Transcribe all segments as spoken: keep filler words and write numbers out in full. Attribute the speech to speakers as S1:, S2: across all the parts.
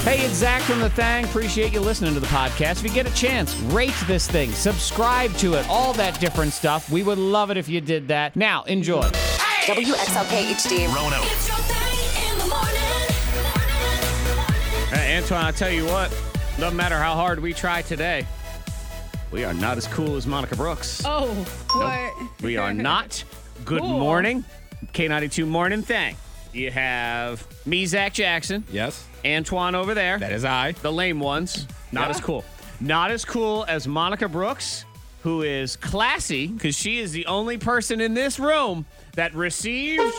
S1: Hey, it's Zach from The Thang. Appreciate you listening to the podcast. If you get a chance, rate this thing, subscribe to it, all that different stuff. We would love it if you did that. Now, enjoy.
S2: W X L K H D.
S3: Rono.
S4: It's your thing in the morning.
S1: Hey, Antoine, I'll tell you what, doesn't matter how hard we try today, we are not as cool as Monica Brooks.
S5: Oh, what?
S1: Nope. We are not. Good
S5: Cool.
S1: morning. K ninety-two Morning Thang. You have me, Zach Jackson.
S3: Yes,
S1: Antoine over there.
S3: that is I.
S1: The lame ones. Not
S3: Yeah.
S1: as cool. Not as cool as Monica Brooks, who is classy because she is the only person in this room that received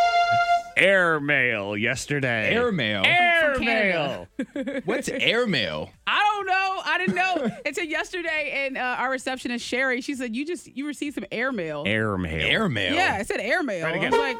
S1: airmail yesterday.
S3: Airmail?
S1: Airmail.
S3: What's airmail?
S5: I don't know. I didn't know until yesterday. And uh, our receptionist Sherry, she said, "You just you received some airmail."
S1: Airmail.
S3: Airmail?
S5: Yeah, it said airmail.
S1: Try it
S5: I
S1: again.
S5: was like,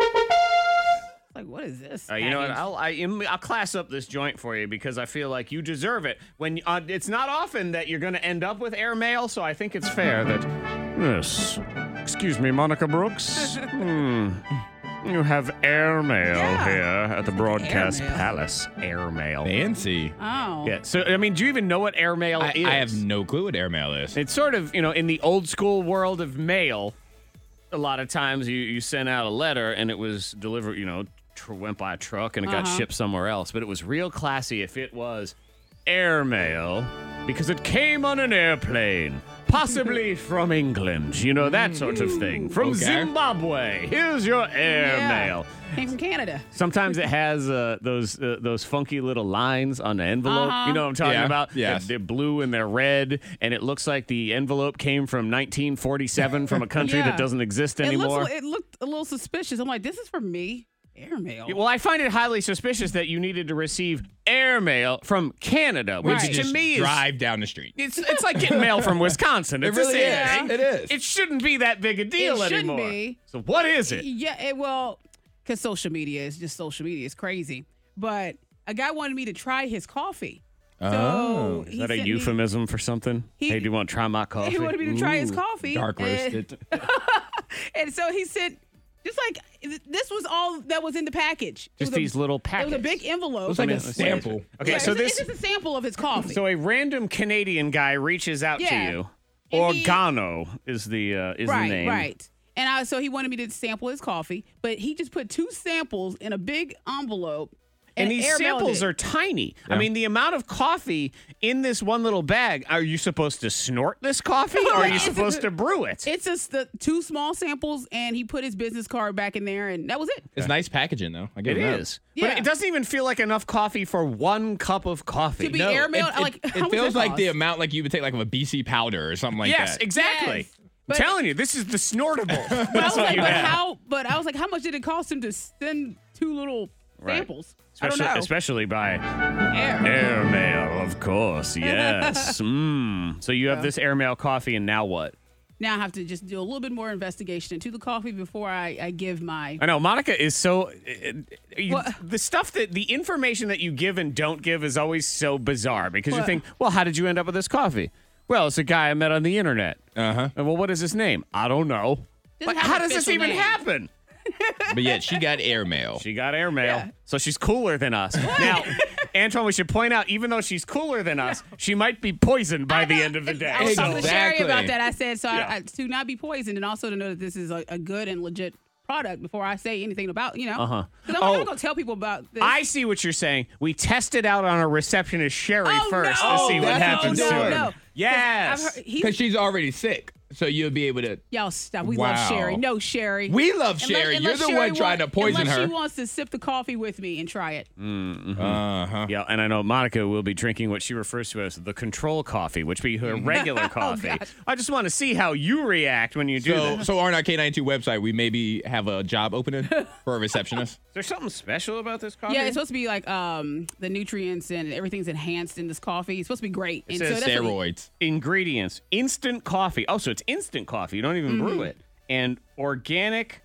S5: like what is this?
S1: Uh, you know what?
S5: package?
S1: I'll I, am- I'll class up this joint for you because I feel like you deserve it. When uh, it's not often that you're going to end up with airmail, so I think it's fair that. Yes. Excuse me, Monica Brooks. hmm. You have airmail
S5: Yeah.
S1: here at the Broadcast
S5: airmail?
S1: Palace. Airmail.
S3: Fancy.
S5: Oh.
S1: Yeah. So I mean, do you even know what airmail
S3: I,
S1: is?
S3: I have no clue what airmail is.
S1: It's sort of, you know, in the old school world of mail, a lot of times you, you sent out a letter and it was delivered, you know, tr- went by a truck and it got
S5: Uh-huh.
S1: shipped somewhere else. But it was real classy if it was airmail because it came on an airplane, possibly from England, you know, that sort of thing. From
S3: Okay.
S1: Zimbabwe. Here's your airmail.
S5: Came from Canada.
S1: Sometimes it has uh, those uh, those funky little lines on the envelope.
S5: Uh-huh.
S1: You know what I'm talking
S3: Yeah,
S1: about?
S3: yes.
S1: They're, they're blue and they're red, and it looks like the envelope came from nineteen forty-seven from a country
S5: Yeah.
S1: that doesn't exist
S5: It
S1: anymore.
S5: looks. It looked a little suspicious. I'm like, this is for me. Airmail.
S1: Well, I find it highly suspicious that you needed to receive airmail from Canada, which
S5: Right.
S1: to
S3: Just
S1: me is
S3: drive down the street.
S1: it's it's like getting mail from Wisconsin. It's the
S3: really
S1: same
S3: is.
S1: thing.
S3: It is.
S1: It shouldn't be that big a deal
S5: It shouldn't
S1: anymore.
S5: be.
S1: So what is it?
S5: Yeah, it, well, because social media is just social media. It's crazy. But a guy wanted me to try his coffee.
S3: Oh.
S5: So
S1: Is
S5: he
S1: that a
S5: sent me-
S1: euphemism for something?
S5: He-
S1: hey, do you want to try my coffee?
S5: He wanted me to try his
S1: Ooh.
S5: coffee.
S3: Dark
S5: and-
S3: roasted.
S5: And so he said, just like this was all that was in the package. It
S1: Just
S5: was a-
S1: these little
S5: It
S1: packets.
S5: was a big envelope.
S3: It's like
S1: I
S3: a
S1: mean,
S3: sample.
S1: Okay,
S5: Yeah,
S1: so
S5: it's,
S1: this
S5: it's just a sample of his coffee.
S1: so a random Canadian guy reaches out
S5: Yeah.
S1: to you.
S5: And he-
S1: Organo is the uh, is
S5: right,
S1: the name.
S5: right. And I, so he wanted me to sample his coffee, but he just put two samples in a big envelope.
S1: And these
S5: airmailed
S1: samples
S5: it.
S1: are tiny. I
S3: Yeah.
S1: mean, the amount of coffee in this one little bag. Are you supposed to snort this coffee, or are you
S5: It's-
S1: supposed to brew it?
S5: It's just the two small samples, and he put his business card back in there, and that was it.
S3: It's nice packaging, though. I
S1: It
S3: give him that.
S1: is,
S5: Yeah.
S1: but it doesn't even feel like enough coffee for one cup of coffee.
S5: To be
S3: No,
S5: airmailed,
S3: it,
S5: like
S3: it,
S5: how
S3: it
S5: much
S3: feels
S5: that
S3: like the
S5: cost?
S3: amount like you would take like of a B C powder or something like
S1: yes,
S3: that.
S1: exactly.
S5: Yes.
S1: I'm
S5: But-
S1: telling you, this is the snortable.
S5: But I
S1: That's
S5: was
S1: what
S5: like,
S1: you
S5: but
S1: have.
S5: how? But I was like, how much did it cost him to send two little
S1: Right.
S5: samples?
S1: Especially,
S5: I don't know.
S1: especially by
S5: Air.
S1: airmail, of course. Yes. mm. So you have this airmail coffee, and now what?
S5: Now I have to just do a little bit more investigation into the coffee before I, I give my.
S1: I know Monica is so. uh, you-
S5: What?
S1: the stuff that the information that you give and don't give is always so bizarre because you
S5: What?
S1: think, well, how did you end up with this coffee? Well, it's a guy I met on the internet.
S3: Uh huh.
S1: And, well, what is his name? I don't know.
S5: Doesn't
S1: Like,
S5: have
S1: how
S5: an
S1: does this
S5: official
S1: even
S5: name.
S1: happen?
S3: But yet she got airmail.
S1: She got airmail,
S5: Yeah.
S1: so she's cooler than us. Now, Antoine, we should point out, even though she's cooler than us, she might be poisoned by the end of the day.
S5: I was talking to Sherry
S3: Exactly.
S5: about that. I said so
S1: Yeah.
S5: I, I, to not be poisoned, and also to know that this is a, a good and legit product before I say anything about you know.
S1: Uh-huh.
S5: Because I'm
S1: Oh.
S5: not gonna tell people about this.
S1: I see what you're saying. We test it out on a receptionist, Sherry,
S5: Oh,
S1: first
S5: no.
S1: to see what
S3: That's
S1: happens
S3: what
S1: to
S3: you're
S1: her.
S3: doing.
S5: No.
S1: Yes.
S5: I've heard, he's,
S3: Because she's already sick. So you'll be able to.
S5: y'all stop. We
S3: Wow.
S5: love Sherry. No, Sherry.
S3: We love
S5: Unless-
S3: Sherry. You're
S5: unless
S3: the
S5: Sherry
S3: one trying to
S5: want-
S3: poison
S5: unless
S3: her.
S5: she wants to sip the coffee with me and try it.
S3: Uh huh.
S1: Yeah, and I know Monica will be drinking what she refers to as the control coffee, which be her regular coffee.
S5: gosh.
S1: I just want to see how you react when you do
S3: So,
S1: this.
S3: so on our K ninety-two website, we maybe have a job opening for a receptionist.
S1: Is there something special about this coffee?
S5: Yeah, it's supposed to be like um the nutrients and everything's enhanced in this coffee. It's supposed to be great.
S1: It
S5: and
S1: says
S5: that's what we-
S3: Steroids.
S1: Ingredients: instant coffee. Oh, so it's instant coffee. You don't even brew it. And organic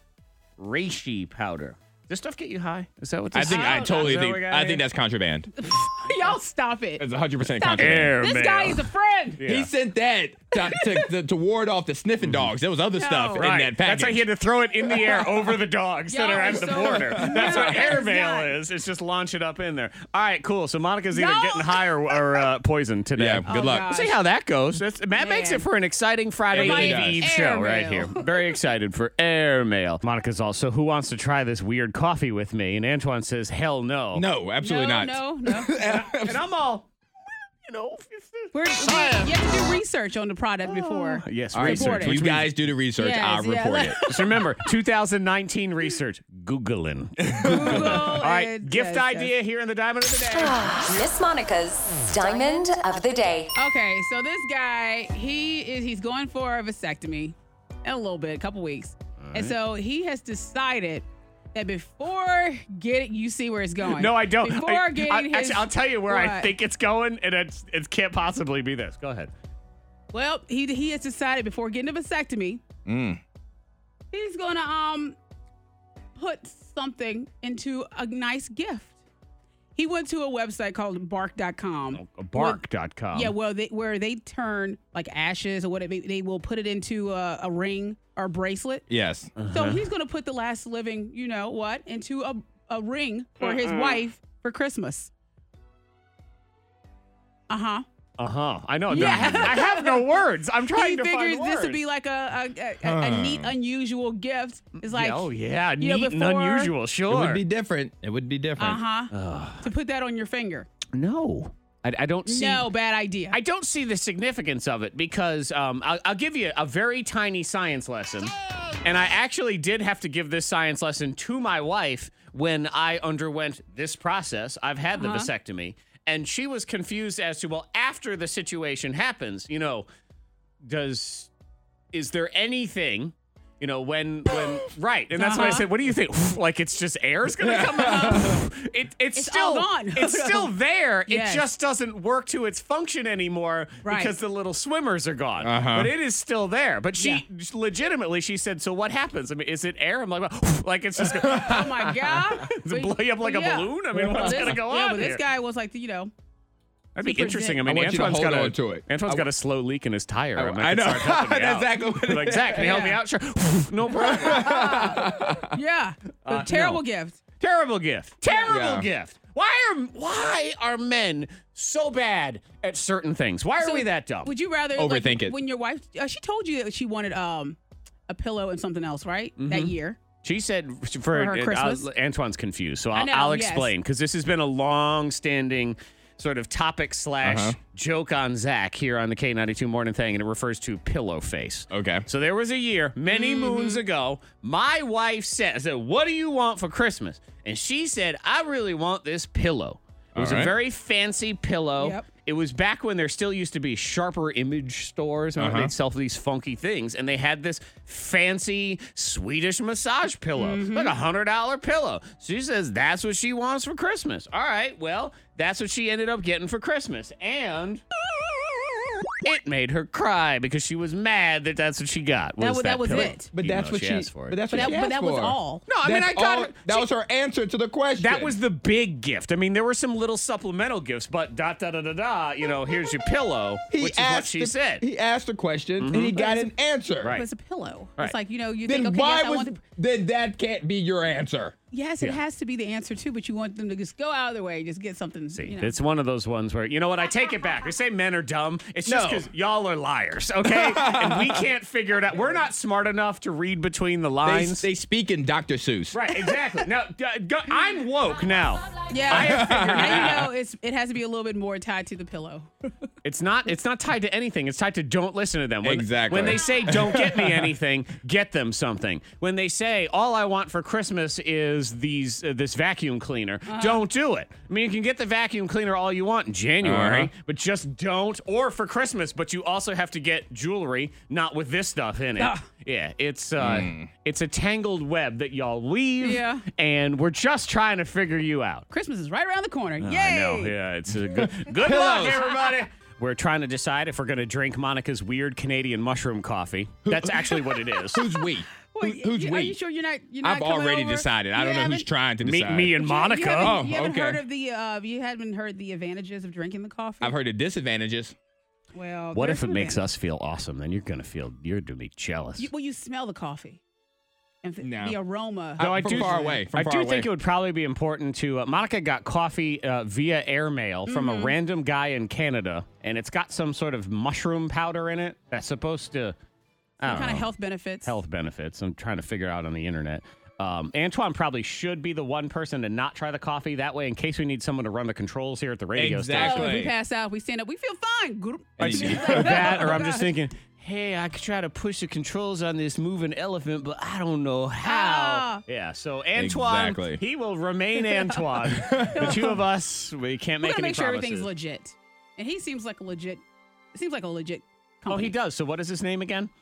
S1: reishi powder. Does this stuff get you high? Is that what
S3: I
S1: this
S3: think
S1: is?
S3: I
S5: Oh,
S3: totally
S1: is that
S3: think
S1: what we got
S3: I
S1: here?
S3: think that's contraband.
S5: Y'all No, stop it.
S3: It's one hundred percent
S5: Stop it.
S3: contraband.
S1: Air
S5: This guy
S1: mail.
S5: is a friend.
S1: Yeah.
S3: He sent that to, to, to, to ward off the sniffing dogs. There was other
S5: No.
S3: stuff
S1: Right.
S3: in that package.
S1: That's why he had to throw it in the air over the dogs that
S5: Y'all
S1: are
S5: are
S1: at the
S5: so-
S1: border. That's
S5: No,
S1: what
S5: that is
S1: airmail
S5: not.
S1: is. It's just launch it up in there. All right, cool. So Monica's either
S5: Y'all-
S1: getting high or, or uh, poisoned today.
S3: Yeah, good
S5: Oh,
S3: luck.
S5: gosh.
S1: See how that goes. That's, that makes
S5: Man.
S1: it for an exciting Friday
S3: It really
S1: Eve
S3: does.
S1: Eve
S5: Air
S1: show right
S5: mail.
S1: here. Very excited for airmail. Monica's also, who wants to try this weird coffee with me? And Antoine says, hell no.
S3: No, absolutely
S5: no,
S3: not.
S5: no, no.
S1: And I'm all, you know.
S5: We're, we, you have to do research on the product before.
S1: Yes,
S3: All right,
S1: research.
S5: Report it.
S3: you
S1: which means-
S3: guys do the research.
S5: Yes,
S3: I'll
S5: yeah.
S3: report it.
S1: Just remember, two thousand nineteen research. Googling.
S5: Google.
S1: All right,
S5: and-
S1: gift
S5: yes,
S1: idea
S5: yes.
S1: here in the Diamond of the Day.
S2: Miss Monica's Diamond of the Day.
S5: Okay, so this guy, he is he's going for a vasectomy in a little bit, a couple weeks. And so he has decided that before getting, you see where it's going.
S1: No, I don't.
S5: Before
S1: I,
S5: getting
S1: I-
S5: his,
S1: actually, I'll tell you where I
S5: what?
S1: think it's going, and it's, it can't possibly be this. Go ahead.
S5: Well, he he has decided before getting a vasectomy,
S3: Mm.
S5: he's gonna um put something into a nice gift. He went to a website called bark dot com.
S1: Bark dot com.
S5: Yeah, well, they, where they turn like ashes or whatever, they will put it into a, a ring or bracelet.
S3: Yes.
S5: So he's going to put the last living, you know what, into a, a ring for his wife for Christmas. Uh huh.
S1: Uh huh. I know.
S5: Yeah.
S1: I, have, I have no words. I'm trying
S5: He
S1: to
S5: figures
S1: find
S5: this
S1: words.
S5: would be like a a, a, a, a neat, unusual gift. It's like,
S1: Yeah, oh yeah,
S5: you know,
S1: neat and
S5: before-
S1: unusual.
S3: It
S1: Sure.
S3: would be different. It would be different.
S5: uh huh, to put that on your finger.
S1: no, I, I don't see.
S5: No, bad idea.
S1: I don't see the significance of it because um, I'll, I'll give you a very tiny science lesson. And I actually did have to give this science lesson to my wife when I underwent this process. I've had the
S5: Uh-huh.
S1: vasectomy. And she was confused as to, well, after the situation happens, you know, does, is there anything, you know, when, when, right. And that's what I
S5: Uh-huh.
S1: said. What do you think? Like it's just air's going to come out? It, it's,
S5: It's
S1: still,
S5: all gone.
S1: it's still there.
S5: Yes.
S1: It just doesn't work to its function anymore
S5: Right.
S1: because the little swimmers are gone.
S3: Uh-huh.
S1: But it is still there. But she
S5: Yeah.
S1: legitimately, she said, so what happens? I mean, is it air? I'm like, well, like it's just going
S5: Oh my God.
S1: Does it blow you up like a
S5: Yeah.
S1: balloon? I mean,
S5: Well,
S1: what's
S5: this-
S1: going to go
S5: yeah,
S1: on
S5: but this
S1: here?
S5: guy was like, you know,
S1: That'd be
S5: Super
S1: interesting. I
S5: zen.
S1: mean,
S3: I want you to
S1: Antoine's
S3: hold
S1: got a,
S3: on to it.
S1: Antoine's
S3: I
S1: got a slow leak in his tire.
S3: I-
S1: I, might
S3: I
S1: could
S3: know.
S1: start helping me
S3: That's
S1: out.
S3: exactly what it
S1: Like,
S3: is.
S1: Zach, can you help me
S5: Yeah.
S1: out? Sure. No problem.
S5: yeah, a
S1: Uh,
S5: terrible
S1: no.
S5: gift.
S1: Terrible gift. Terrible
S3: Yeah.
S1: gift. Why are why are men so bad at certain things? Why are
S5: So
S1: we that dumb?
S5: Would you rather
S3: Overthink
S5: like,
S3: it.
S5: when your wife? Uh, she told you that she wanted um a pillow and something else, right?
S1: Mm-hmm.
S5: That year.
S1: She said for,
S5: For her
S1: uh,
S5: Christmas?
S1: I'll- Antoine's confused, so
S5: I
S1: I'll,
S5: know,
S1: I'll
S5: yes.
S1: explain because this has been a long-standing sort of topic slash
S3: Uh-huh.
S1: joke on Zach here on the K ninety-two Morning Thing, and it refers to pillow face.
S3: Okay.
S1: So there was a year, many
S5: Mm-hmm.
S1: moons ago, my wife said, I said, what do you want for Christmas? And she said, I really want this pillow. It was
S3: All right.
S1: a very fancy pillow.
S5: Yep.
S1: It was back when there still used to be Sharper Image stores. Remember,
S3: Uh-huh.
S1: they'd sell these funky things. And they had this fancy Swedish massage pillow,
S5: Mm-hmm.
S1: like a one hundred dollar pillow. She says that's what she wants for Christmas. All right, well, that's what she ended up getting for Christmas. And it made her cry because she was mad that that's what she got.
S5: That
S1: Was
S5: wa- that was
S1: pillow.
S5: it.
S3: But
S1: Even
S3: that's
S1: though
S3: what
S1: she
S3: she.
S1: asked for it.
S3: But that's
S5: But
S3: what
S5: that,
S3: she
S5: but
S3: asked
S5: that was
S3: for.
S5: all.
S1: No, I mean,
S3: That's
S1: I got
S3: all-
S1: it.
S3: That
S1: She-
S3: was her answer to the question.
S1: That was the big gift. I mean, there were some little supplemental gifts, but da da da da da. You know, here's your pillow,
S3: He
S1: which is what
S3: asked
S1: she
S3: the-
S1: said. Mm-hmm.
S3: He asked a question and he got an answer.
S1: Right.
S5: It was a pillow.
S1: Right.
S5: It's like, you know, you
S3: Then
S5: think, okay,
S3: why
S5: yes, I
S3: was
S5: want.
S3: then that can't be your answer?
S5: Yes, it
S1: Yeah.
S5: has to be the answer too, but you want them to just go out of their way, just get something.
S1: See,
S5: you know.
S1: it's one of those ones where, you know what, I take it back. I say men are dumb. It's just
S3: No.
S1: because y'all are liars, okay? And we can't figure it out. We're not smart enough to read between the
S3: They,
S1: lines.
S3: they speak in Doctor Seuss.
S1: right, exactly. Now, d- go, I'm woke now.
S5: Yeah,
S1: I have figured
S5: now
S1: it
S5: you
S1: out.
S5: know it's it has to be a little bit more tied to the pillow.
S1: It's not It's not tied to anything. It's tied to don't listen to them. When,
S3: Exactly.
S1: When they say don't get me anything, get them something. When they say all I want for Christmas is these uh, this vacuum cleaner, don't do it. I mean, you can get the vacuum cleaner all you want in January,
S3: Uh-huh.
S1: but just don't. Or for Christmas, but you also have to get jewelry, not with this stuff in it.
S5: Ah.
S1: Yeah, it's uh, it's a tangled web that y'all weave.
S5: Yeah.
S1: And we're just trying to figure you out.
S5: Christmas is right around the corner. Yay!
S1: I know. Yeah, it's a good, good luck, everybody. We're trying to decide if we're going to drink Monica's weird Canadian mushroom coffee. That's actually what it is.
S3: Who's we?
S5: Wait,
S3: who's
S5: you-
S3: we?
S5: Are you sure you're not? You're not
S3: I've
S5: coming
S3: already
S5: over?
S3: decided. I
S5: You
S3: don't know who's
S5: haven't-
S3: trying to
S1: Me,
S3: decide.
S1: me and
S5: You
S1: Monica.
S5: haven't,
S3: Oh,
S5: you haven't
S3: okay.
S5: heard of the. Uh, you haven't heard the advantages of drinking the coffee.
S3: I've heard the disadvantages.
S5: Well,
S1: What
S5: there's
S1: if it
S5: some
S1: makes
S5: advantages.
S1: us feel awesome? Then you're gonna feel you're gonna be jealous.
S5: You, well, you smell the coffee, and th-
S3: No.
S5: the aroma.
S1: No, I
S3: from
S1: do-
S3: far away. From
S1: I
S3: far
S1: do
S3: away.
S1: think it would probably be important to. Uh, Monica got coffee uh, via airmail from
S5: Mm-hmm.
S1: a random guy in Canada, and it's got some sort of mushroom powder in it that's supposed to. I
S5: Some
S1: don't
S5: kind
S1: know,
S5: of health benefits.
S1: health benefits. I'm trying to figure out on the internet. Um, Antoine probably should be the one person to not try the coffee. That way, in case we need someone to run the controls here at the radio
S3: Exactly.
S5: Oh, if we
S3: Wait.
S5: pass out, we stand up, we feel fine. Good.
S3: And
S1: station.
S3: you-
S1: That, or I'm just thinking, hey, I could try to push the controls on this moving elephant, but I don't know how.
S5: Ah.
S1: Yeah, so Antoine,
S3: Exactly.
S1: he will remain Antoine. The two of us, we can't
S5: We're
S1: make
S5: gonna
S1: any
S5: make sure
S1: promises.
S5: everything's legit, and he seems like a legit. It seems like a legit.
S1: Oh,
S5: Company.
S1: he does. So what is his name again?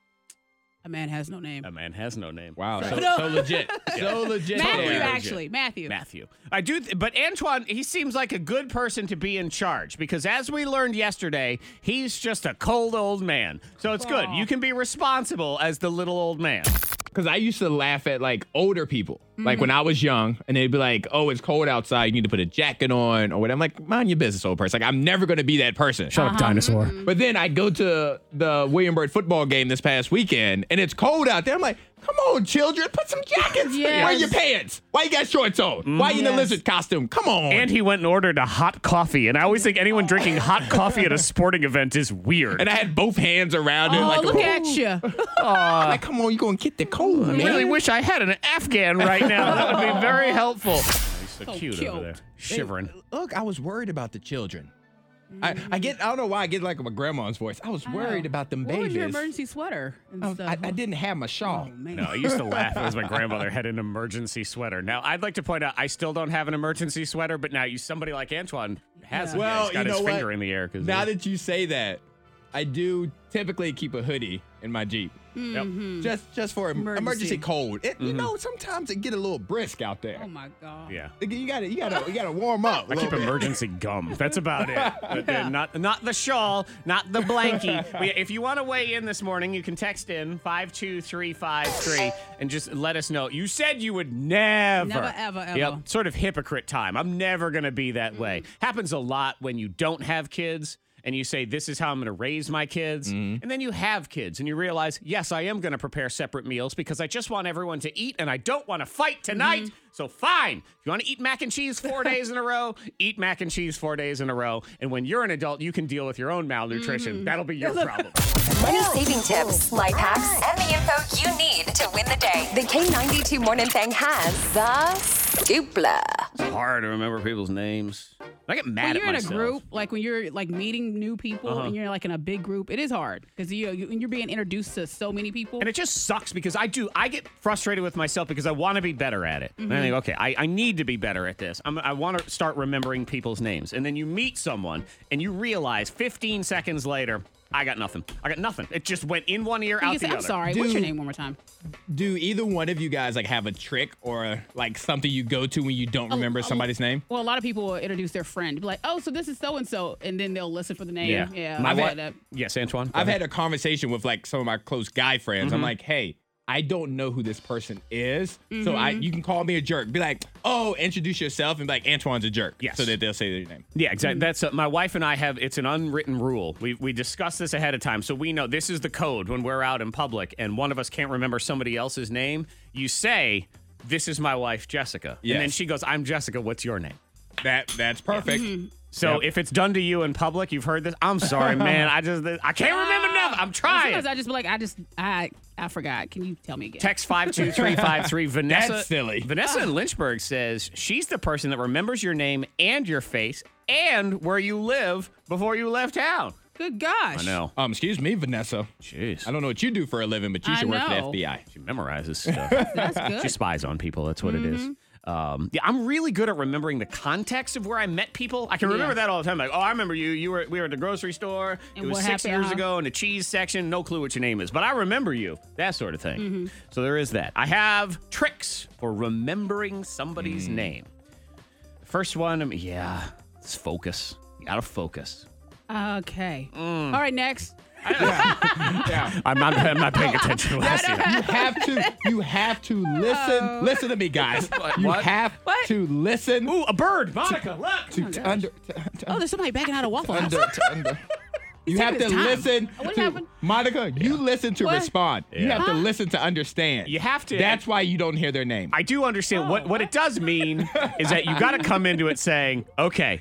S5: A man has no name.
S1: A man has no name.
S3: Wow, so,
S5: No.
S3: so legit. So legit.
S5: Matthew,
S1: Totally
S3: there.
S1: legit.
S5: actually, Matthew.
S1: Matthew. I do, th- but Antoine, he seems like a good person to be in charge because as we learned yesterday, he's just a cold old man. So it's good.
S5: Aw.
S1: You can be responsible as the little old man.
S3: Because I used to laugh at like older people, like
S5: Mm-hmm.
S3: when I was young, and they'd be like, "Oh, it's cold outside. You need to put a jacket on," or whatever. I'm like, "Mind your business, old person." Like I'm never gonna be that person.
S1: Shut up, dinosaur.
S3: But then I go to the William Byrd football game this past weekend, and it's cold out there. I'm like, "Come on, children, put some jackets.
S5: Yes.
S3: Wear your pants. Why you got shorts on? Why you in a
S5: Yes.
S3: lizard costume? Come on."
S1: And he went and ordered a hot coffee. And I always think anyone drinking hot coffee at a sporting event is weird.
S3: And I had both hands around it,
S5: Oh,
S3: like,
S5: look
S3: "Oh."
S5: at you.
S3: like, come on, you gonna get the cold,
S1: I
S3: man.
S1: really wish I had an Afghan right now. That would be very helpful. He's so,
S5: So
S1: cute,
S5: cute.
S1: over there, shivering.
S3: Look, I was worried about the children. I, I get, I don't know why I get like my grandma's voice. I was worried about them
S5: What was your
S3: babies.
S5: emergency sweater and
S3: I,
S5: stuff?
S3: I, I didn't have my shawl.
S5: Oh, man.
S1: No, I used to laugh as my grandmother had an emergency sweater. Now, I'd like to point out I still don't have an emergency sweater, but now you somebody like Antoine has it.
S3: Well,
S1: He's got
S3: you
S1: his
S3: know
S1: finger
S3: what?
S1: in the air. 'cause
S3: Now
S1: of-
S3: that you say that, I do typically keep a hoodie in my Jeep.
S1: Yep.
S3: Just just for em-
S5: Emergency.
S3: emergency cold. It, You know, sometimes it get a little brisk out there.
S5: Oh my God.
S1: Yeah.
S3: You gotta, you gotta, you gotta warm up. a
S1: I keep
S3: little bit.
S1: emergency gum. That's about it. But then not not the shawl, not the blankie. But yeah, if you want to weigh in this morning, you can text in five two three five three and just let us know. You said you would never.
S5: Never, ever, ever.
S1: Yep. Sort of hypocrite time. I'm never going to be that way. Happens a lot when you don't have kids. And you say, this is how I'm going to raise my kids. And then you have kids and you realize, yes, I am going to prepare separate meals because I just want everyone to eat and I don't want to fight tonight. So fine. If you want to eat mac and cheese four days in a row, eat mac and cheese four days in a row. And when you're an adult, you can deal with your own malnutrition. That'll be your problem.
S2: Money saving tips, life hacks, and the info you need to win the day. The K ninety-two Morning Thing has the Dupla.
S1: It's hard to remember people's names. I get mad
S5: When
S1: at
S5: you're in a
S1: myself.
S5: group, like when you're like meeting new people
S1: Uh-huh.
S5: and you're like in a big group, it is hard because you, you when you're being introduced to so many people.
S1: And it just sucks because I do. I get frustrated with myself because I want to be better at it. And I think, okay, I, I need to be better at this. I'm, I want to start remembering people's names. And then you meet someone and you realize fifteen seconds later, I got nothing. I got nothing. It just went in one ear,
S5: You
S1: out
S5: can
S1: the
S5: say, I'm
S1: other.
S5: sorry.
S3: Dude.
S5: What's your name one more time?
S3: Do either one of you guys like have a trick or like something you go to when you don't remember
S5: oh,
S3: somebody's name?
S5: Well, a lot of people will introduce their friend. Be like, oh, so this is so and so, and then they'll listen for the name.
S1: Yeah.
S5: Yeah,
S1: My
S5: I've
S1: wa-
S5: had that.
S1: Yes, Antoine. go
S3: I've
S1: ahead.
S3: had a conversation with like some of my close guy friends.
S1: Mm-hmm.
S3: I'm like, hey, I don't know who this person is. So
S5: Mm-hmm.
S3: I you can call me a jerk. Be like, oh, introduce yourself and be like, Antoine's a jerk.
S1: Yes.
S3: So that they'll say their name.
S1: Yeah, exactly. That's uh, my wife and I have. It's an unwritten rule. We we discuss this ahead of time, so we know this is the code when we're out in public and one of us can't remember somebody else's name. You say, "This is my wife, Jessica," and then
S3: Yes.
S1: she goes, "I'm Jessica. What's your name?"
S3: That that's perfect.
S1: So
S3: Yep.
S1: if it's done to you in public, you've heard this. I'm sorry, man. I just I can't remember nothing. I'm trying.
S5: Sometimes I just be like, I just, I, I forgot. Can you tell me again?
S1: Text five two three five three. Vanessa.
S3: That's silly.
S1: Vanessa in Lynchburg says she's the person that remembers your name and your face and where you live before you left town.
S5: Good gosh.
S1: I know.
S3: Um, excuse me, Vanessa.
S1: Jeez.
S3: I don't know what you do for a living, but you
S5: I
S3: should work for the
S5: know.
S3: F B I.
S1: She memorizes stuff.
S5: That's good.
S1: She spies on people. That's what it is. Um, yeah, I'm really good at remembering the context of where I met people. I can remember
S5: Yeah.
S1: that all the time. Like, oh, I remember you. You were we were at the grocery store.
S5: And
S1: it was
S5: what
S1: six
S5: happened,
S1: years
S5: uh-huh.
S1: ago in the cheese section. No clue what your name is, but I remember you. That sort of thing. So there is that. I have tricks for remembering somebody's name. First one, um, yeah, it's focus. You gotta focus.
S5: Okay.
S1: Mm.
S5: All right, next.
S3: Yeah.
S1: I'm not. I'm not paying attention to what I see.
S3: You have to. You have to listen. Listen to me, guys. You
S1: what?
S3: have
S5: What?
S3: to listen.
S1: Ooh, a bird, Monica. Look.
S3: To, to under. To, to,
S5: Oh, there's somebody backing out of Waffle House.
S3: under, to under. You have to
S5: taking his time.
S3: listen
S5: What
S3: to
S5: happened?
S3: Monica. You listen to
S5: What?
S3: respond. You
S1: Yeah.
S3: have to
S5: Huh?
S3: listen to understand.
S1: You have to.
S3: That's why you don't hear their name.
S1: I do understand what what it does mean is that you got to come into it saying, okay,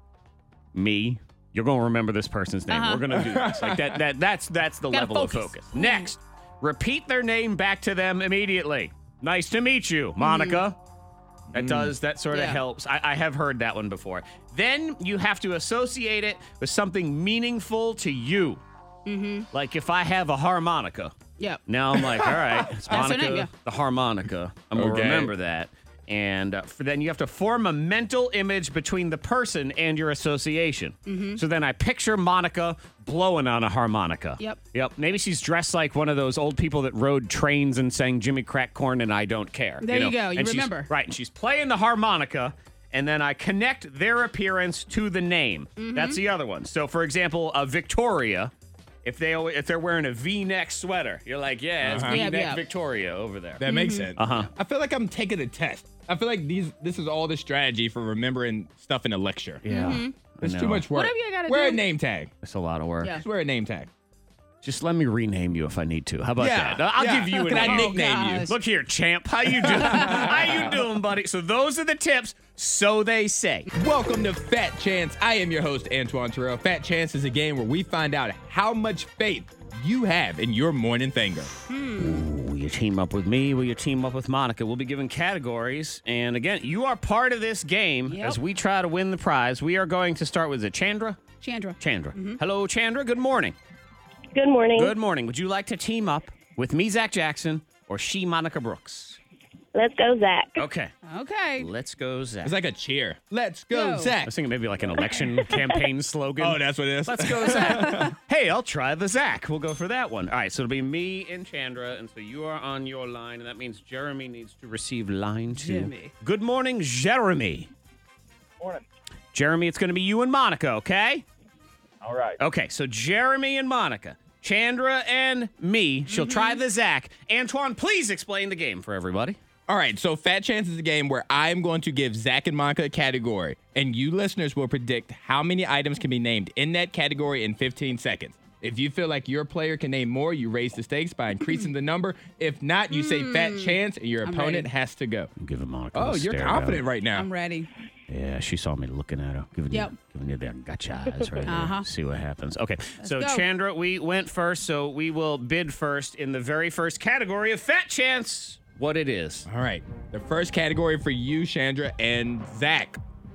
S1: me, you're going to remember this person's name.
S5: Uh-huh.
S1: We're going to do this. Like that. That that's that's the
S5: Gotta
S1: level
S5: focus.
S1: of focus. Next, repeat their name back to them immediately. Nice to meet you, Monica. That does, that sort of
S5: Yeah.
S1: helps. I, I have heard that one before. Then you have to associate it with something meaningful to you. Mm-hmm. Like if I have a harmonica,
S5: Yep.
S1: now I'm like, all right, it's
S5: That's her
S1: Monica,
S5: name, yeah.
S1: the harmonica. I'm going to
S3: Okay.
S1: remember that. And uh, for then you have to form a mental image between the person and your association.
S5: Mm-hmm.
S1: So then I picture Monica blowing on a harmonica.
S5: Yep.
S1: Yep. Maybe she's dressed like one of those old people that rode trains and sang Jimmy Crack Corn and I Don't Care.
S5: There you
S1: know?
S5: go. You
S1: And she's-
S5: remember.
S1: Right. And she's playing the harmonica. And then I connect their appearance to the name.
S5: Mm-hmm.
S1: That's the other one. So, for example, uh, Victoria, if they always, if they're wearing a V-neck sweater, you're like, yeah, it's
S3: Uh-huh.
S1: V-neck
S5: Yeah, yeah.
S1: Victoria over there.
S3: That makes sense.
S1: Uh-huh.
S3: I feel like I'm taking a test. I feel like these. This is all the strategy for remembering stuff in a lecture.
S1: Yeah,
S3: It's
S1: I
S3: too
S1: know.
S3: much work.
S5: Whatever you gotta
S3: Wear
S5: do.
S3: a name tag.
S1: It's a lot of work.
S5: Yeah.
S3: Just wear a name tag.
S1: Just let me rename you if I need to. How about
S3: Yeah,
S1: that? I'll
S3: yeah.
S1: give you a
S3: Can I
S1: name.
S3: nickname you?
S5: gosh.
S1: Look here, champ. How you doing? How you doing, buddy? So those are the tips. So they say.
S3: Welcome to Fat Chance. I am your host, Antoine Terrell. Fat Chance is a game where we find out how much faith you have in your morning thanger.
S1: Will you team up with me? Will you team up with Monica? We'll be given categories. And again, you are part of this game
S5: Yep.
S1: as we try to win the prize. We are going to start with, is it Chandra?
S5: Chandra.
S1: Chandra. Hello, Chandra. Good morning.
S4: Good morning.
S1: Good morning. Would you like to team up with me, Zach Jackson, or she, Monica Brooks?
S4: Let's go, Zach.
S1: Okay.
S5: Okay.
S1: Let's go, Zach.
S3: It's like a cheer. Let's go,
S5: Go.
S1: I
S3: Zach.
S1: was thinking maybe like an election campaign slogan.
S3: Oh, that's what it is.
S1: Let's go, Zach. Hey, I'll try the Zach. We'll go for that one. All right, so it'll be me and Chandra, and so you are on your line, and that means Jeremy needs to receive line two.
S5: Jimmy.
S1: Good morning, Jeremy.
S6: Morning.
S1: Jeremy, it's going to be you and Monica, okay?
S6: All right.
S1: Okay, so Jeremy and Monica. Chandra and me. She'll try the Zach. Antoine, please explain the game for everybody.
S3: All right, so Fat Chance is a game where I'm going to give Zach and Monica a category, and you listeners will predict how many items can be named in that category in fifteen seconds. If you feel like your player can name more, you raise the stakes by increasing the number. If not, you say Fat Chance, and your
S5: I'm
S3: opponent
S5: ready.
S3: has to go.
S1: I'm giving Monica
S3: Oh,
S1: the
S3: you're
S1: stare
S3: confident
S1: down.
S3: right now.
S5: I'm ready.
S1: Yeah, she saw me looking at her, giving
S5: Yep.
S1: you, giving you that gotcha eyes right
S5: Uh-huh.
S1: there. See what happens. Okay, so
S5: go.
S1: Chandra, we went first, so we will bid first in the very first category of Fat Chance. What it is?
S3: All right, the first category for you, Chandra and Zach.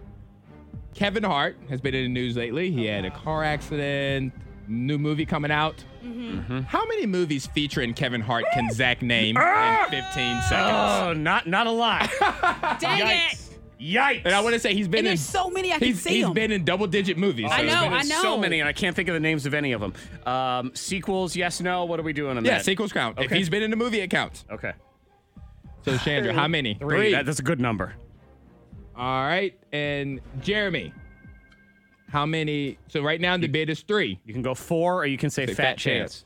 S3: Kevin Hart has been in the news lately. He had a car accident, new movie coming out.
S1: Mm-hmm.
S3: How many movies featuring Kevin Hart can Zach name in fifteen seconds?
S1: Oh, not not a lot.
S5: Dang it.
S1: Yikes! Yikes!
S3: And I want to say he's been
S5: And
S3: in
S5: there's so many I can
S3: he's,
S5: see
S3: he's
S5: them.
S3: been in double digit movies.
S5: I
S1: He's
S5: know,
S1: been in
S5: I know.
S1: So many, and I can't think of the names of any of them. Um, sequels, yes, no. What are we doing on
S3: Yeah,
S1: that?
S3: sequels count. If
S1: Okay.
S3: he's been in a movie, it counts.
S1: Okay,
S3: So Chandra, how many?
S1: three. That, that's a good number.
S3: All right, and Jeremy, how many? So right now the bid is three.
S1: You can go four, or you can say
S3: Say
S1: Fat,
S3: Fat
S1: Chance.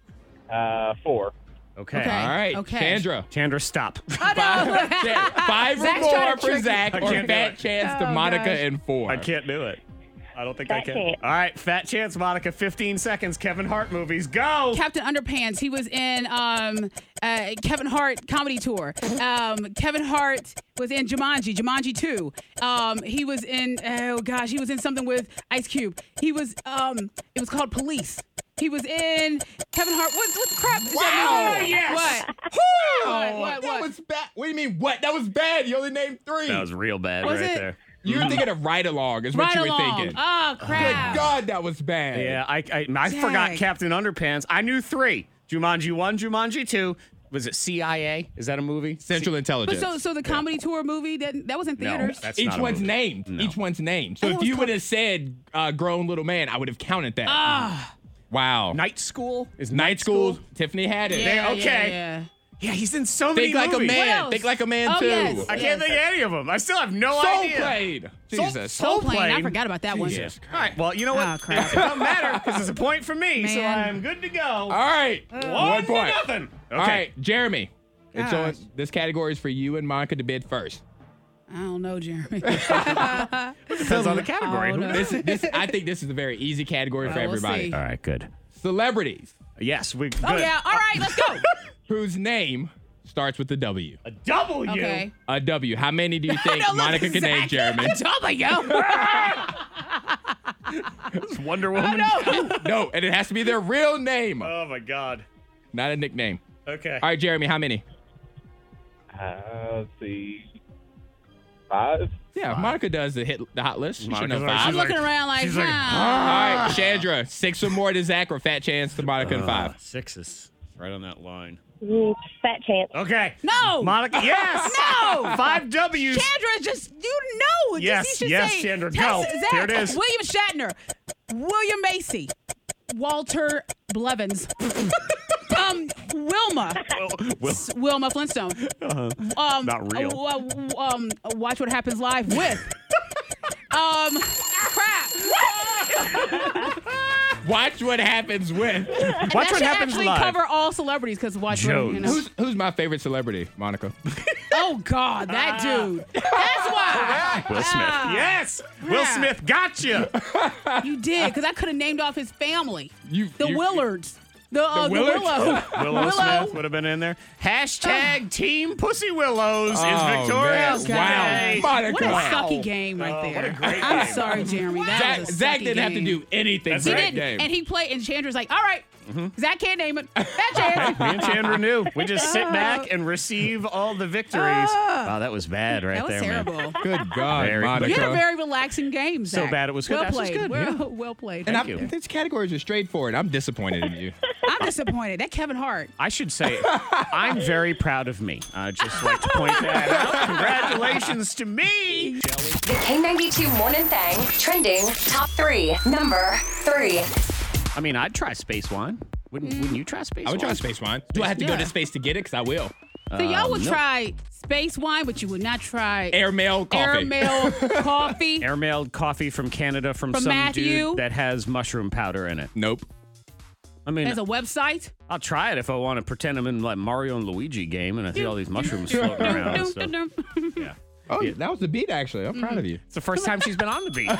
S6: Uh, four.
S1: Okay.
S5: Okay.
S3: All right,
S5: okay.
S3: Chandra.
S1: Chandra, stop.
S5: Oh, no.
S3: Five, five or
S5: Zach's
S3: more
S5: trying to
S3: for
S5: trick
S3: Zach,
S1: I
S3: or
S1: can't do
S3: Fat
S1: it.
S3: Chance to
S5: Oh,
S3: Monica
S5: gosh.
S3: and four.
S1: I can't do it. I don't think I
S4: Fat
S1: can.
S4: Chance.
S1: All right, Fat Chance, Monica, fifteen seconds. Kevin Hart movies, go.
S5: Captain Underpants. He was in um, uh, Kevin Hart comedy tour. Um, Kevin Hart was in Jumanji, Jumanji two. Um, he was in oh gosh, he was in something with Ice Cube. He was um, it was called Police. He was in Kevin Hart. What what the crap? Is
S3: Wow,
S5: that movie?
S1: yes.
S5: What?
S3: Oh,
S5: What,
S3: that
S5: what?
S3: was bad. What do you mean? What? That was bad. You only named three.
S1: That was real bad
S5: Was
S1: right
S5: it?
S1: there.
S3: you were thinking of Ride Along, is what
S5: Right
S3: you were
S5: along.
S3: thinking.
S5: Oh
S3: Good
S5: crap.
S3: God, that was bad.
S1: Yeah, I I, I
S5: Dang.
S1: forgot Captain Underpants. I knew three. Jumanji one, Jumanji two. Was it C I A? Is that a movie?
S3: Central
S5: But
S3: Intelligence.
S5: so so the comedy tour movie that that was in
S1: No,
S5: theaters.
S1: that's
S3: Each
S1: not a
S3: one's
S1: movie.
S3: named.
S1: No.
S3: Each one's named. So
S5: Oh,
S3: if
S5: it was
S3: you would
S5: called-
S3: have said uh, grown little man, I would have counted that.
S5: Ah.
S3: Wow.
S1: Night School is
S3: Night School. Tiffany had it.
S5: yeah,
S1: okay.
S5: yeah, yeah.
S1: Yeah, he's in so many
S3: Think like a
S1: movies.
S5: What
S3: man.
S5: else?
S3: Think like a man
S5: Oh,
S3: too.
S5: yes.
S1: I can't think of any of them. I still have no
S3: Soul
S1: idea.
S3: Plane.
S1: Soul-
S3: Jesus.
S1: Soul
S5: Plane. I
S1: Plane.
S5: forgot about that one.
S3: Jesus.
S1: All right. Well, you know what?
S5: Oh, crap.
S1: It doesn't matter because it's a point for me, so
S5: Man.
S1: I'm good to go.
S3: All right.
S1: One,
S3: One
S1: to
S3: point.
S1: nothing. Okay.
S3: All right, Jeremy. It's on,
S5: Gosh.
S3: this category is for you and Monica to bid first.
S5: I don't know, Jeremy.
S1: Depends on the category.
S5: Oh,
S1: Who
S5: no.
S1: knows?
S3: This, this, I think this is a very easy category for
S5: Well, we'll
S3: everybody.
S5: see.
S1: All right. Good.
S3: Celebrities
S1: Yes. We. Good.
S5: Oh, yeah. All right, let's go.
S3: whose name starts with a W.
S1: A W.
S5: Okay.
S3: A W. How many do you think
S5: No, look,
S3: Monica can name,
S5: Zach.
S3: Jeremy?
S5: W.
S1: It's Wonder Woman.
S3: No, and it has to be their real name,
S1: Oh my God.
S3: not a nickname.
S1: Okay.
S3: All right, Jeremy, how many?
S6: Uh, let's see. Five?
S3: Yeah, Monica does the hit the hot list. She should know
S1: Monica's like-
S3: five.
S5: I'm
S1: She's
S5: looking around like,
S1: she's like,
S5: nah.
S3: All right, Chandra, six or more to Zach or fat chance to Monica and
S1: Uh,
S3: five.
S1: Sixes. Right on that line.
S4: Mm, fat chance.
S1: Okay.
S5: No.
S1: Monica. Yes.
S5: No.
S1: Five W's.
S5: Chandra, just you know.
S1: Yes,
S5: just, you should
S1: yes,
S5: say,
S1: Chandra,
S5: tell
S1: go.
S5: Zach,
S1: Here it is.
S5: William Shatner, William Macy, Walter Blevins, um, Wilma,
S1: Will.
S5: S- Wilma Flintstone. Um,
S1: Not real.
S5: uh, uh, um, Watch What Happens Live with. um, crap.
S3: Watch what happens with.
S5: And
S1: Watch
S5: that
S1: What
S5: should
S1: Happens
S5: actually
S1: Live.
S5: cover all celebrities because watch what you
S1: Jones.
S5: know.
S3: Who's who's my favorite celebrity, Monica?
S5: Oh God, that dude. That's why.
S1: Will Smith.
S5: Ah.
S1: Yes. Will
S5: Yeah.
S1: Smith got you.
S5: You did, because I could have named off his family.
S3: You
S5: The
S3: you-
S5: Willards. The, uh, the,
S3: Willards?
S5: Willow.
S1: Willow,
S5: Willow.
S1: Smith would have been in there. Hashtag Team Pussy Willows is
S3: Oh,
S1: victorious.
S3: man.
S1: today.
S3: Wow, Monica.
S5: What a
S3: Wow.
S5: sucky game right
S1: Oh,
S5: there.
S1: what a great
S5: I'm
S1: game.
S5: sorry, Jeremy. That
S3: Zach,
S5: was a
S3: Zach
S5: sucky
S3: didn't have to
S1: Mm-hmm.
S5: game.
S3: do anything
S1: That's
S3: for
S5: He
S1: right.
S3: that
S5: didn't.
S3: game.
S5: And he played, and Chandra's like, all right, Zach can't name it. That chance.
S1: Me and Chandra knew. We just sit back and receive all the victories. Wow, that was bad right
S5: That was
S1: there,
S5: terrible.
S1: man.
S3: Good God,
S1: Very-
S3: Monica.
S5: You had a very relaxing game,
S1: So
S5: Zach.
S1: bad it was good.
S5: Well
S1: That was
S5: played.
S1: good,
S5: Well,
S1: yeah.
S5: well played.
S3: and
S1: Thank
S3: I'm,
S1: you.
S3: these categories are straightforward. I'm disappointed in you.
S5: I'm disappointed. That Kevin Hart.
S1: I should say, I'm very proud of me. I'd just like to point that out. Congratulations to me.
S2: The K ninety-two Morning Thang trending top three. Number three.
S1: I mean, I'd try space wine. Wouldn't, wouldn't you try space
S3: I would
S1: wine?
S3: try space wine. Do I have to go
S5: Yeah.
S3: to space to get it? Because I will.
S5: So y'all would
S1: no.
S5: try space wine, but you would not try
S3: Airmail coffee.
S5: airmail coffee.
S1: Airmailed coffee from Canada from,
S5: From
S1: some
S5: Matthew?
S1: dude that has mushroom powder in it.
S3: Nope.
S1: I mean,
S5: As a website.
S1: I'll try it if I want to pretend I'm in like Mario and Luigi game and I see all these mushrooms floating around. and stuff. Yeah.
S3: Oh, that was the beat, actually. I'm proud of you.
S1: It's the first time she's been on the beat.
S5: yeah.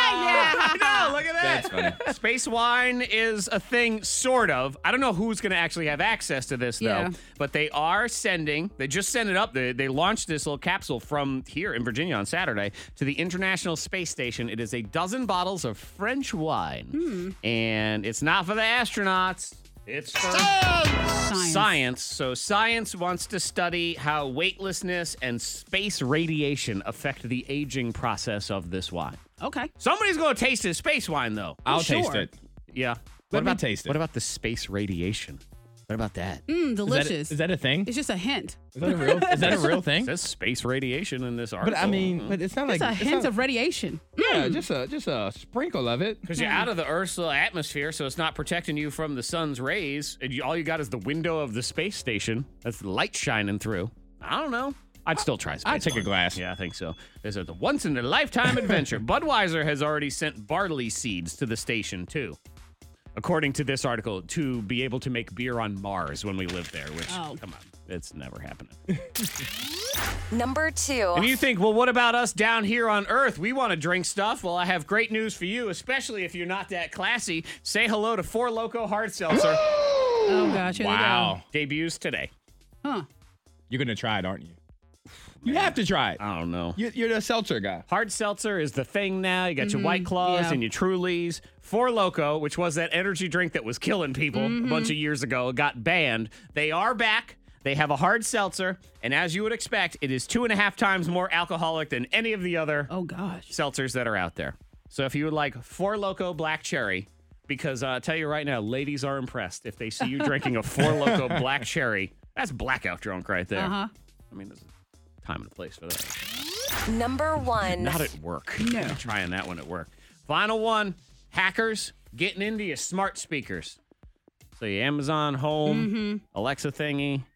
S1: I know, look at that.
S3: That's funny.
S1: Space wine is a thing, sort of. I don't know who's going to actually have access to this, though.
S5: Yeah.
S1: But they are sending, they just sent it up. They, they launched this little capsule from here in Virginia on Saturday to the International Space Station. It is a dozen bottles of French wine. And it's not for the astronauts. It's for
S5: Science.
S1: science. So science wants to study how weightlessness and space radiation affect the aging process of this wine.
S5: Okay.
S1: Somebody's going to taste his space wine, though.
S3: I'll
S5: sure.
S3: taste it.
S1: Yeah.
S3: Let
S1: what
S3: me
S1: about
S3: taste it.
S1: What about the space radiation? What about that?
S5: Mm,
S3: Is that,
S5: delicious.
S3: is that a thing?
S5: It's just a hint.
S3: Is that a real? Is that a real
S1: It
S3: thing?
S1: says space radiation in this article.
S3: But I mean, but it's not
S5: It's
S3: like
S5: a
S3: it's
S5: hint
S3: not-
S5: of radiation.
S3: yeah, just a just a sprinkle of it.
S1: because you're out of the Earth's little atmosphere, so it's not protecting you from the sun's rays. And you, all you got is the window of the space station. That's the light shining through. I don't know. I'd still try space
S3: I'd take a
S1: wine.
S3: glass.
S1: Yeah, I think so. There's a once in a lifetime adventure. Budweiser has already sent barley seeds to the station too, according to this article, to be able to make beer on Mars when we live there. Which,
S5: Oh.
S1: come on, it's never happening.
S2: Number two.
S1: And you think, well, what about us down here on Earth? We want to drink stuff. Well, I have great news for you, especially if you're not that classy. Say hello to Four Loko Hard Seltzer.
S5: Oh gosh. Here
S3: Wow,
S1: Debuts today.
S5: They go. Huh.
S3: you're gonna try it, aren't you? You have to try it.
S1: I don't know.
S3: You're, you're the seltzer guy.
S1: Hard seltzer is the thing now. You got your White Claws
S5: yeah.
S1: and your Trulies. Four Loko, which was that energy drink that was killing people a bunch of years ago, got banned. They are back. They have a hard seltzer, and as you would expect, it is two and a half times more alcoholic than any of the other
S5: Oh gosh.
S1: seltzers that are out there. So if you would like Four Loko Black Cherry, because uh, I tell you right now, ladies are impressed if they see you drinking a Four Loko Black Cherry. That's blackout drunk right there.
S5: Uh-huh.
S1: I mean, there's a time and a place for that.
S2: Number one.
S1: Not at work.
S5: No.
S1: I'm trying that one at work. Final one, hackers getting into your smart speakers. So your Amazon Home, Alexa thingy,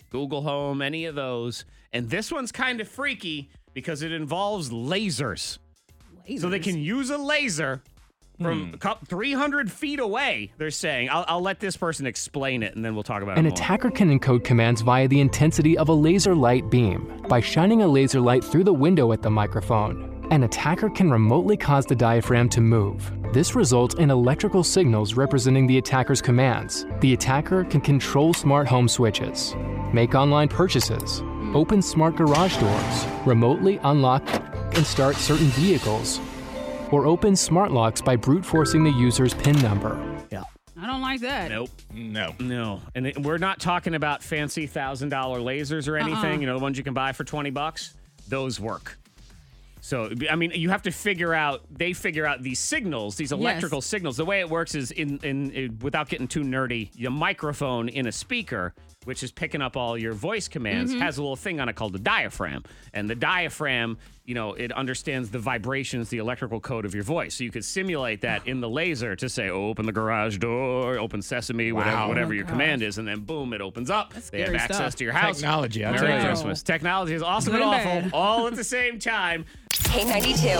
S1: Google Home, any of those. And this one's kind of freaky because it involves lasers. lasers. So they can use a laser from hmm. a couple, three hundred feet away, they're saying. I'll, I'll let this person explain it, and then we'll talk about
S7: An
S1: it more.
S7: An attacker can encode commands via the intensity of a laser light beam. By shining a laser light through the window at the microphone, an attacker can remotely cause the diaphragm to move. This results in electrical signals representing the attacker's commands. The attacker can control smart home switches, make online purchases, open smart garage doors, remotely unlock and start certain vehicles, or open smart locks by brute forcing the user's PIN number.
S1: Yeah.
S5: I don't like that.
S1: Nope.
S3: No.
S1: No. And it, we're not talking about fancy one thousand dollars lasers or anything. Uh-uh. You know, the ones you can buy for twenty bucks. Those work. So, I mean, you have to figure out, they figure out these signals, these electrical yes. signals. The way it works is, in, in, in without getting too nerdy, your microphone in a speaker, which is picking up all your voice commands, mm-hmm. has a little thing on it called the diaphragm. And the diaphragm, you know, it understands the vibrations, the electrical code of your voice. So you could simulate that in the laser to say, oh, open the garage door, open sesame, wow. whatever, whatever oh your gosh. command is. And then, boom, it opens up.
S5: That's
S1: they have
S5: stuff.
S1: access to your house.
S3: Technology. I'll
S1: Merry
S3: tell you.
S1: Christmas. Technology is awesome and awful, all at the same time.
S2: K ninety-two.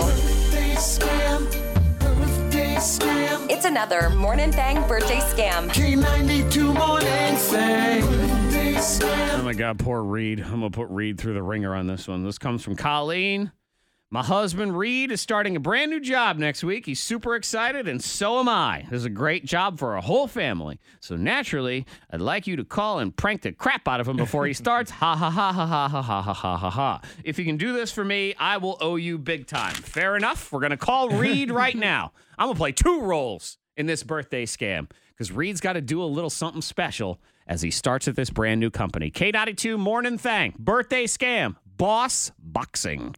S2: It's another Morning Thang birthday scam.
S8: K ninety-two Morning Thang.
S1: Oh my God, poor Reed. I'm going to put Reed through the ringer on this one. This comes from Colleen. My husband, Reed, is starting a brand new job next week. He's super excited, and so am I. This is a great job for a whole family. So naturally, I'd like you to call and prank the crap out of him before he starts. Ha ha ha ha ha ha ha ha ha ha ha. If you can do this for me, I will owe you big time. Fair enough? We're going to call Reed right now. I'm going to play two roles in this birthday scam because Reed's got to do a little something special as he starts at this brand new company. K ninety-two Morning Thang, birthday scam, Boss Boxing.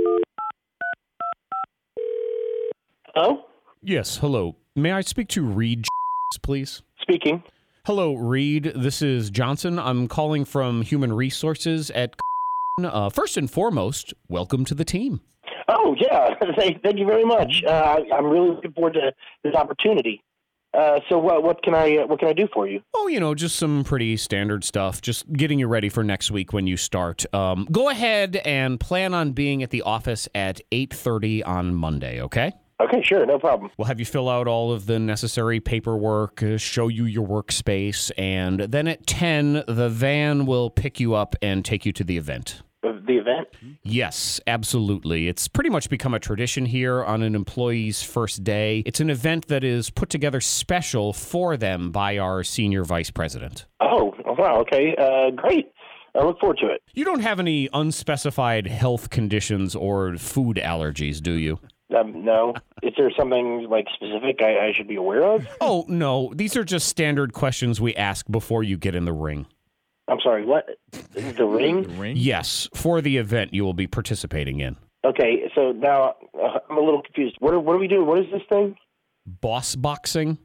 S9: Hello?
S1: Yes, hello. May I speak to Reed, please?
S9: Speaking.
S1: Hello, Reed. This is Johnson. I'm calling from Human Resources at uh, first and foremost, welcome to the team.
S9: Oh, yeah. Thank, thank you very much. Uh, I'm really looking forward to this opportunity. Uh, so what, what can I uh, what can I do for you?
S1: Oh, you know, just some pretty standard stuff. Just getting you ready for next week when you start. Um, go ahead and plan on being at the office at eight thirty on Monday, okay?
S9: Okay, sure, no problem.
S1: We'll have you fill out all of the necessary paperwork, uh, show you your workspace, and then at ten, the van will pick you up and take you to the event.
S9: The event?
S1: Yes, absolutely. It's pretty much become a tradition here on an employee's first day. It's an event that is put together special for them by our senior vice president.
S9: Oh, wow, okay, uh, great. I look forward to it.
S1: You don't have any unspecified health conditions or food allergies, do you?
S9: Um, no. Is there something like specific I, I should be aware of?
S1: Oh, no. These are just standard questions we ask before you get in the ring.
S9: I'm sorry, what? The ring?
S3: The ring?
S1: Yes, for the event you will be participating in.
S9: Okay, so now uh, I'm a little confused. What are, what are we doing? What is this thing?
S1: Boss boxing?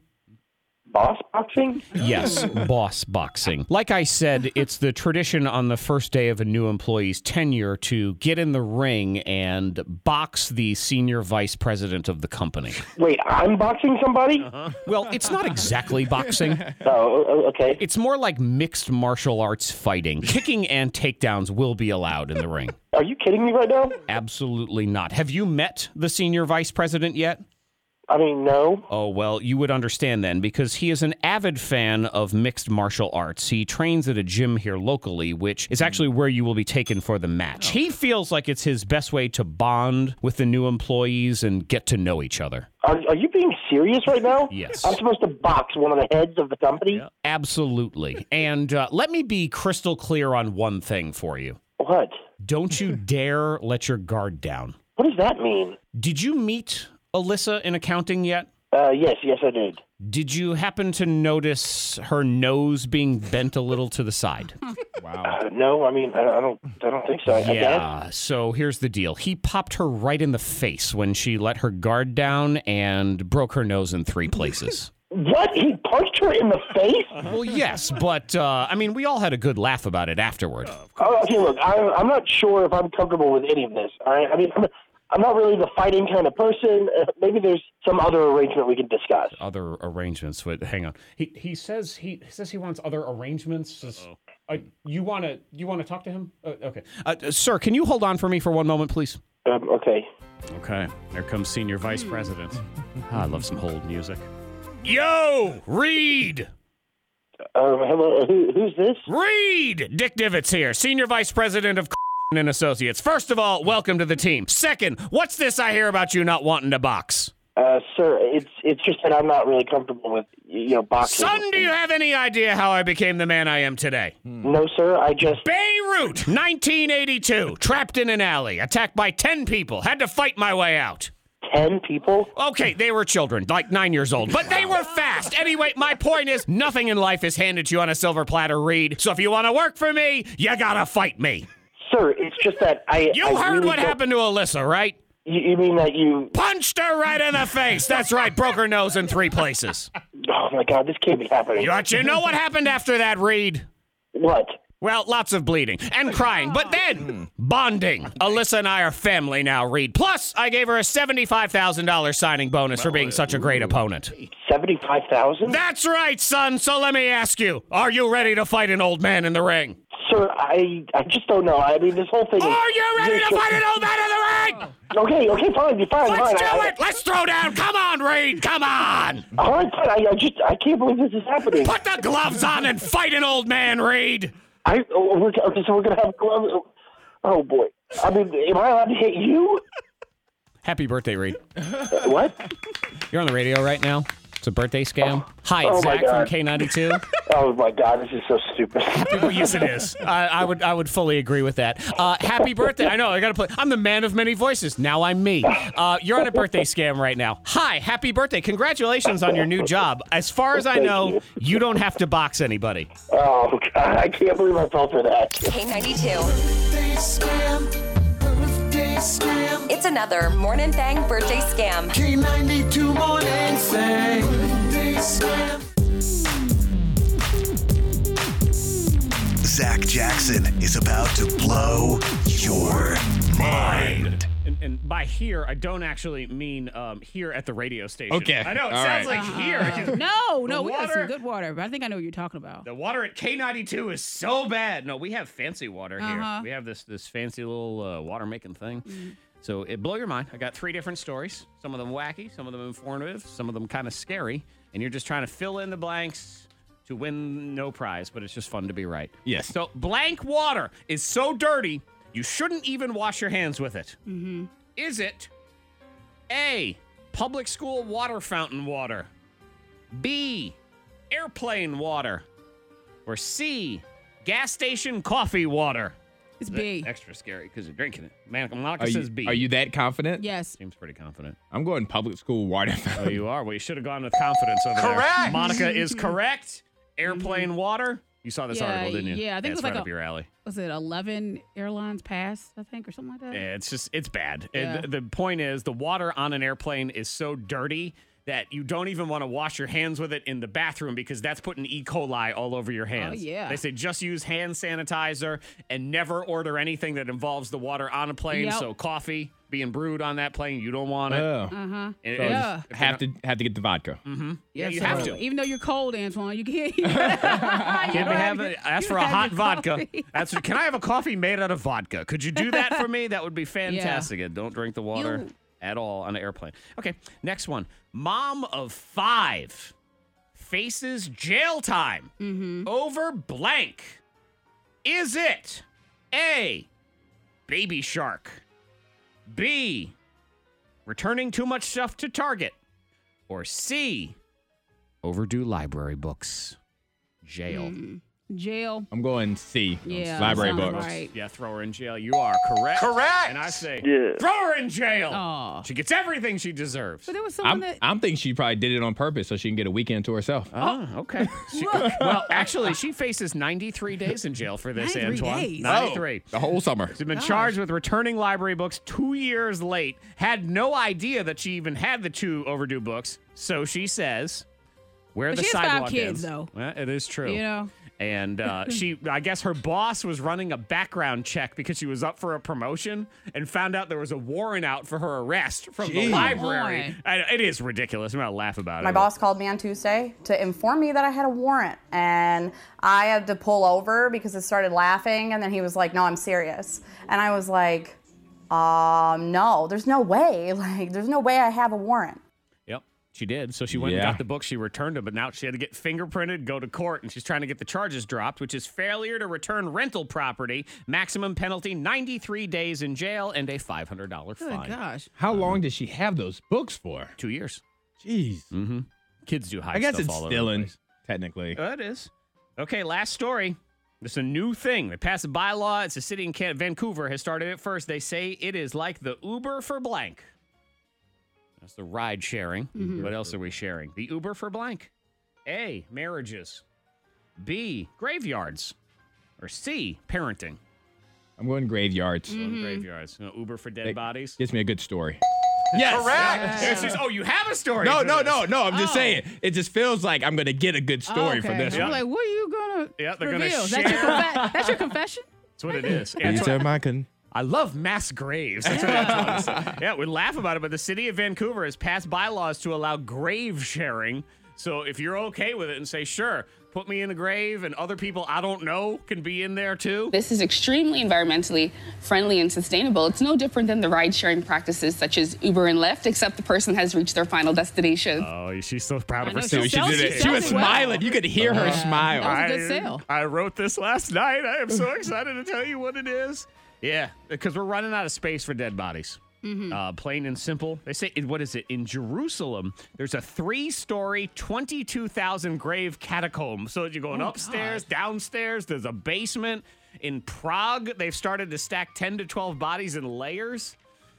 S9: Boss boxing?
S1: Yes, boss boxing. Like I said, it's the tradition on the first day of a new employee's tenure to get in the ring and box the senior vice president of the company.
S9: Wait, I'm boxing somebody?
S1: Uh-huh. Well, it's not exactly boxing.
S9: Oh, okay.
S1: It's more like mixed martial arts fighting. Kicking and takedowns will be allowed in the ring.
S9: Are you kidding me right now?
S1: Absolutely not. Have you met the senior vice president yet?
S9: I mean, no.
S1: Oh, well, you would understand then, because he is an avid fan of mixed martial arts. He trains at a gym here locally, which is actually where you will be taken for the match. Oh. He feels like it's his best way to bond with the new employees and get to know each other.
S9: Are, are you being serious right now?
S1: Yes.
S9: I'm supposed to box one of the heads of the company?
S1: Yeah. Absolutely. And uh, let me be crystal clear on one thing for you.
S9: What?
S1: Don't you dare let your guard down.
S9: What does that mean?
S1: Did you meet Alyssa in accounting yet?
S9: Uh, yes, yes, I did.
S1: Did you happen to notice her nose being bent a little to the side?
S3: Wow.
S9: Uh, no, I mean, I, I don't, I don't think so. I
S1: Yeah.
S9: guess.
S1: So here's the deal. He popped her right in the face when she let her guard down and broke her nose in three places.
S9: What? He punched her in the face?
S1: Well, yes, but uh, I mean, we all had a good laugh about it afterward.
S9: Oh, okay, look, I, I'm not sure if I'm comfortable with any of this. All right, I mean, I'm, I'm not really the fighting kind of person. Uh, maybe there's some other arrangement we can discuss.
S1: Other arrangements. Wait, hang on. He he says he, he says he wants other arrangements. Just, Uh, you want to you want to talk to him? Uh, okay. Uh, uh, sir, can you hold on for me for one moment, please?
S9: Um, okay.
S1: Okay. There comes Senior Vice President. Ah, I love some hold music. Yo, Reed!
S9: Um, hello, who, who's this?
S1: Reed! Dick Divots here, Senior Vice President of and Associates. First of all, welcome to the team. Second, what's this I hear about you not wanting to box?
S9: Uh, sir, it's it's just that I'm not really comfortable with, you know, boxing.
S1: Son, do you have any idea how I became the man I am today?
S9: No, sir, I just...
S1: Beirut, nineteen eighty-two. Trapped in an alley, attacked by ten people. Had to fight my way out.
S9: Ten people?
S1: Okay, they were children, like nine years old, but they were fast. Anyway, my point is, nothing in life is handed to you on a silver platter, Reed. So if you want to work for me, you gotta fight me.
S9: Sir, it's just that I...
S1: You
S9: I
S1: heard
S9: really
S1: what
S9: don't-
S1: happened to Alyssa, right?
S9: You, you mean that you...
S1: Punched her right in the face. That's right, broke her nose in three places.
S9: Oh, my God, this can't be happening.
S1: But you know what happened after that, Reed?
S9: What?
S1: Well, lots of bleeding and crying, but then bonding. Alyssa and I are family now, Reed. Plus, I gave her a seventy-five thousand dollars signing bonus for being such a great opponent.
S9: seventy-five thousand dollars?
S1: That's right, son. So let me ask you, are you ready to fight an old man in the ring?
S9: Sir, I I just don't know. I mean, this whole thing is...
S1: Are you ready to fight an old man in the ring?
S9: Okay, okay, fine, fine, fine.
S1: Let's do
S9: I,
S1: it. Let's throw down. Come on, Reed. Come on.
S9: All right, fine. I, I just... I can't believe this is happening.
S1: Put the gloves on and fight an old man, Reed.
S9: I... Oh, we're, okay, so we're going to have gloves... Oh, boy. I mean, am I allowed to hit you?
S1: Happy birthday, Reed.
S9: Uh, what?
S1: You're on the radio right now. It's a birthday scam. Hi,
S9: Oh,
S1: it's
S9: my
S1: Zach from
S9: God.
S1: K ninety-two.
S9: Oh, my God, this is so stupid.
S1: Well, yes, it is. I, I would I would fully agree with that. Uh, happy birthday. I know, I got to play. I'm the man of many voices. Now I'm me. Uh, you're on a birthday scam right now. Hi, happy birthday. Congratulations on your new job. As far as I know, you don't have to box anybody.
S9: Oh, God, I can't believe I fell for that.
S2: K ninety-two.
S8: Birthday scam. Birthday scam.
S2: It's another Morning Thang birthday scam.
S8: K ninety-two morning thing. Birthday scam.
S10: Zach Jackson is about to blow your mind.
S1: And, and by here, I don't actually mean um, here at the radio station.
S3: Okay.
S1: I know, it
S3: All
S1: sounds
S3: right.
S1: like here.
S5: Uh, no, no,
S1: The
S5: we got
S1: water-
S5: some good water, but I think I know what you're talking about.
S1: The water at K ninety-two is so bad. No, we have fancy water here.
S5: Uh-huh.
S1: We have this this fancy little uh, water making thing. So it blow your mind. I got three different stories. Some of them wacky, some of them informative, some of them kind of scary. And you're just trying to fill in the blanks to win no prize, but it's just fun to be right.
S3: Yes.
S1: So blank water is so dirty, you shouldn't even wash your hands with it.
S5: Mm-hmm.
S1: Is it A, public school water fountain water, B, airplane water, or C, gas station coffee water?
S5: It's B.
S1: Extra scary because you're drinking it. Man, Monica
S3: Are
S1: says
S3: you,
S1: B.
S3: are you that confident?
S5: Yes.
S1: Seems pretty confident.
S3: I'm going public school water
S1: Oh,
S3: fountain.
S1: you are? Well, you should have gone with confidence over there.
S6: Correct.
S1: Monica is correct. Airplane water. You saw this
S5: Yeah,
S1: article, didn't you?
S5: yeah, I think it
S1: it's
S5: was like
S1: right
S5: a-
S1: up your alley.
S5: Was it eleven airlines passed, I think, or something like that?
S1: Yeah, it's just, it's bad. It-
S5: Yeah.
S1: the, the point is, the water on an airplane is so dirty that you don't even want to wash your hands with it in the bathroom because that's putting E. coli all over your hands.
S5: Oh, yeah.
S1: They say just use hand sanitizer and never order anything that involves the water on a plane.
S5: Yep.
S1: So coffee being brewed on that plane, you don't want it.
S3: Oh.
S5: Uh-huh.
S1: And-
S3: So
S1: and
S5: Yeah.
S1: if
S3: have
S1: they're
S3: to have to get the vodka.
S1: not- Yeah, you
S5: so
S1: have to.
S5: Even though you're cold, Antoine, you can't. You
S1: Can't be having, ask for a hot vodka.
S5: Coffee.
S1: That's can I have a coffee made out of vodka? Could you do that for me? That would be fantastic. And don't drink the water
S5: You-
S1: at all on an airplane. Okay, next one. Mom of five faces jail time over blank. Is it A, Baby Shark, B, returning too much stuff to Target, or C, overdue library books? Jail.
S5: Jail.
S3: I'm going C.
S5: Yeah,
S3: Library
S5: sounds
S3: books.
S5: right.
S1: Yeah, throw her in jail. You are correct.
S6: Correct.
S1: And I say,
S9: Yeah.
S1: throw her in jail.
S5: Aw.
S1: She gets everything she deserves.
S5: But there was someone
S3: I'm,
S5: that.
S3: I'm thinking she probably did it on purpose so she can get a weekend to herself.
S1: Oh, okay. She- well, actually, she faces ninety-three days in jail for this,
S5: ninety-three
S1: Antoine.
S5: days?
S1: ninety-three.
S3: The whole summer.
S1: She's been charged with returning library books two years late. Had no idea that she even had the two overdue books. So she says, Where
S5: But
S1: the
S5: she has five
S1: sidewalk
S5: kids,
S1: ends.
S5: though.
S1: Well, it is true.
S5: You know?
S1: And uh, she, I guess her boss was running a background check because she was up for a promotion and found out there was a warrant out for her arrest from the
S3: Jeez.
S1: library. And it is ridiculous. I'm going to laugh about
S11: My
S1: it.
S11: boss called me on Tuesday to inform me that I had a warrant, and I had to pull over because it started laughing, and then he was like, no, I'm serious. And I was like, um, no, there's no way. Like, there's no way I have a warrant.
S1: Yep, she did. So she went
S3: Yeah.
S1: and got the book. She returned it, but now she had to get fingerprinted, go to court, and she's trying to get the charges dropped, which is failure to return rental property, maximum penalty, ninety-three days in jail, and a five hundred dollars
S5: Good
S1: fine.
S5: gosh.
S3: How long did she have those books for?
S1: Two years.
S3: Jeez.
S1: Mm-hmm. Kids do hide
S3: I guess
S1: stuff
S3: it's
S1: all over the
S3: stealing,
S1: place.
S3: technically.
S1: Oh, it is. Okay, last story. It's a new thing. They passed a bylaw. It's a city in Can- Vancouver has started it first. They say it is like the Uber for blank. That's the ride sharing.
S5: Mm-hmm.
S1: What else are we sharing? The Uber for blank. A, marriages. B, graveyards. Or C, parenting.
S3: I'm going graveyards.
S1: Going graveyards. You know, Uber for dead
S3: It
S1: bodies.
S3: Gives me a good story. Yes.
S1: Correct. It's just, oh, you have a story.
S3: No,
S1: for
S3: no,
S1: this.
S3: no, no. I'm just
S5: Oh.
S3: saying. It just feels like I'm going to get a good story
S5: okay.
S3: from this
S5: I'm
S3: one.
S5: like, what are you gonna
S1: Yeah, they're gonna
S5: reveal? That's your,
S1: share.
S5: confe- that's your confession?
S1: That's what it is. Yeah,
S3: These
S1: that's what-
S3: are my con-
S1: I love mass graves. That's what I want to say. Yeah, we laugh about it, but the city of Vancouver has passed bylaws to allow grave sharing. So if you're okay with it and say, sure, put me in a grave and other people I don't know can be in there too.
S12: This is extremely environmentally friendly and sustainable. It's no different than the ride-sharing practices such as Uber and Lyft, except the person has reached their final destination.
S1: Oh, she's so proud of
S5: I know,
S1: herself.
S5: she
S3: She,
S5: sells-
S3: did
S5: she
S3: it. she
S5: sells
S3: was
S5: it well.
S3: smiling. You could hear her smile.
S5: That was a good
S1: I-
S5: sale.
S1: I wrote this last night. I am so excited to tell you what it is. Yeah, because we're running out of space for dead bodies.
S5: Mm-hmm.
S1: Uh, plain and simple. They say, what is it? In Jerusalem, there's a three-story, twenty-two thousand grave catacomb. So you're going
S5: Oh,
S1: upstairs, downstairs. There's a basement. In Prague, they've started to stack ten to twelve bodies in layers.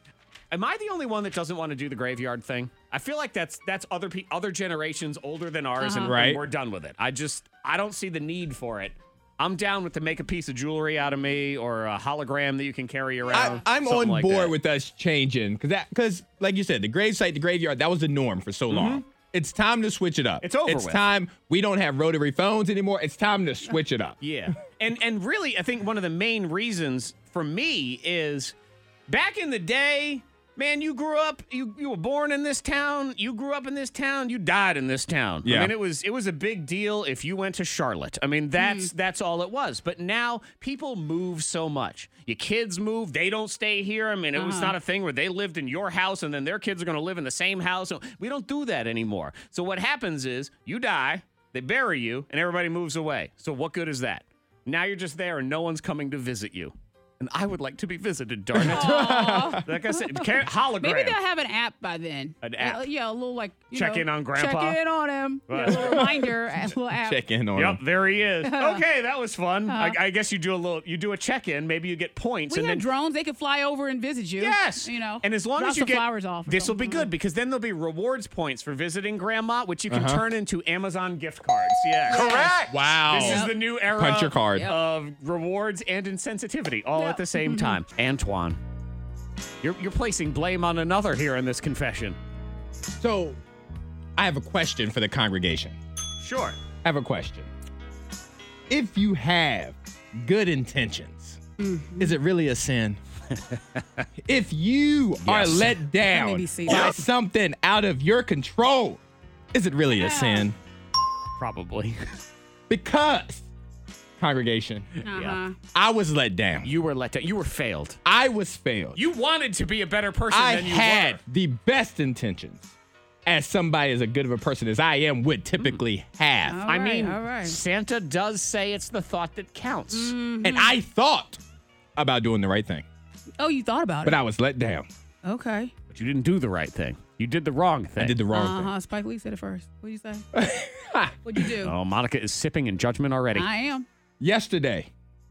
S1: Am I the only one that doesn't want to do the graveyard thing? I feel like that's that's other pe- other generations older than ours, and,
S3: Uh-huh. Right.
S1: and we're done with it. I just I don't see the need for it. I'm down with to make a piece of jewelry out of me or a hologram that you can carry around.
S3: I, I'm
S1: something
S3: on
S1: like
S3: board
S1: that.
S3: with us changing because that because like you said, the gravesite, the graveyard, that was the norm for so long. It's time to switch it up.
S1: It's over
S3: It's
S1: with.
S3: time. We don't have rotary phones anymore. It's time to switch it up.
S1: Yeah. And and really, I think one of the main reasons for me is back in the day, man, you grew up, you, you were born in this town, you grew up in this town, you died in this town.
S3: Yeah.
S1: I mean, it was it was a big deal if you went to Charlotte. I mean, that's that's all it was. But now people move so much. Your kids move, they don't stay here. I mean, it was
S5: Uh-huh.
S1: not a thing where they lived in your house and then their kids are going to live in the same house. We don't do that anymore. So what happens is you die, they bury you, and everybody moves away. So what good is that? Now you're just there and no one's coming to visit you. And I would like to be visited, darn it. Like I said, ca- hologram.
S5: Maybe they'll have an app by then.
S1: An app.
S5: Uh, yeah, a little like you
S1: Check
S5: know,
S1: in on Grandpa?
S5: Check in on him. Yeah, a
S1: Right.
S5: little reminder, a little app.
S3: Check in on
S1: Yep,
S3: them.
S1: there he is. Okay, that was fun. I, I guess you do a little, you do a check-in. Maybe you get points,
S5: We
S1: and
S5: have
S1: then
S5: drones. They could fly over and visit you.
S1: yes,
S5: You know.
S1: and as long
S5: drop
S1: as you
S5: some
S1: get
S5: flowers off. or
S1: this will be
S5: something.
S1: good because then there'll be rewards points for visiting Grandma, which you can
S3: Uh-huh.
S1: turn into Amazon gift cards. Yeah,
S5: Correct.
S3: Wow.
S1: This is
S5: Yep.
S1: the new era
S3: Punch your card.
S5: Yep.
S1: of rewards and insensitivity all
S5: Yep.
S1: at the same time. Antoine, you're you're placing blame on another here in this confession.
S3: So, I have a question for the congregation.
S1: Sure.
S3: I have a question. If you have good intentions, is it really a sin? If you are
S1: Yes.
S3: let
S5: That made
S3: down
S5: me see
S3: by
S5: that.
S3: something out of your control, is it really a sin?
S1: Probably.
S3: Because, congregation,
S5: Uh-huh.
S3: I was let down.
S1: You were let down. You were failed.
S3: I was failed.
S1: You wanted to be a better person
S3: I
S1: than you
S3: had
S1: were.
S3: the best intentions, as somebody as a good of a person as I am would typically have.
S5: All
S1: I
S5: right,
S1: mean,
S5: all right.
S1: Santa does say it's the thought that counts.
S5: Mm-hmm.
S3: And I thought about doing the right thing,
S5: Oh, you thought about
S3: but
S5: it.
S3: I was let down.
S5: Okay.
S1: But you didn't do the right thing. You did the wrong thing.
S3: I did the wrong
S5: Uh-huh. Spike Lee said it first. What'd you say? What'd you do?
S1: Oh, Monica is sipping in judgment already.
S5: I am.
S3: thing. Yesterday,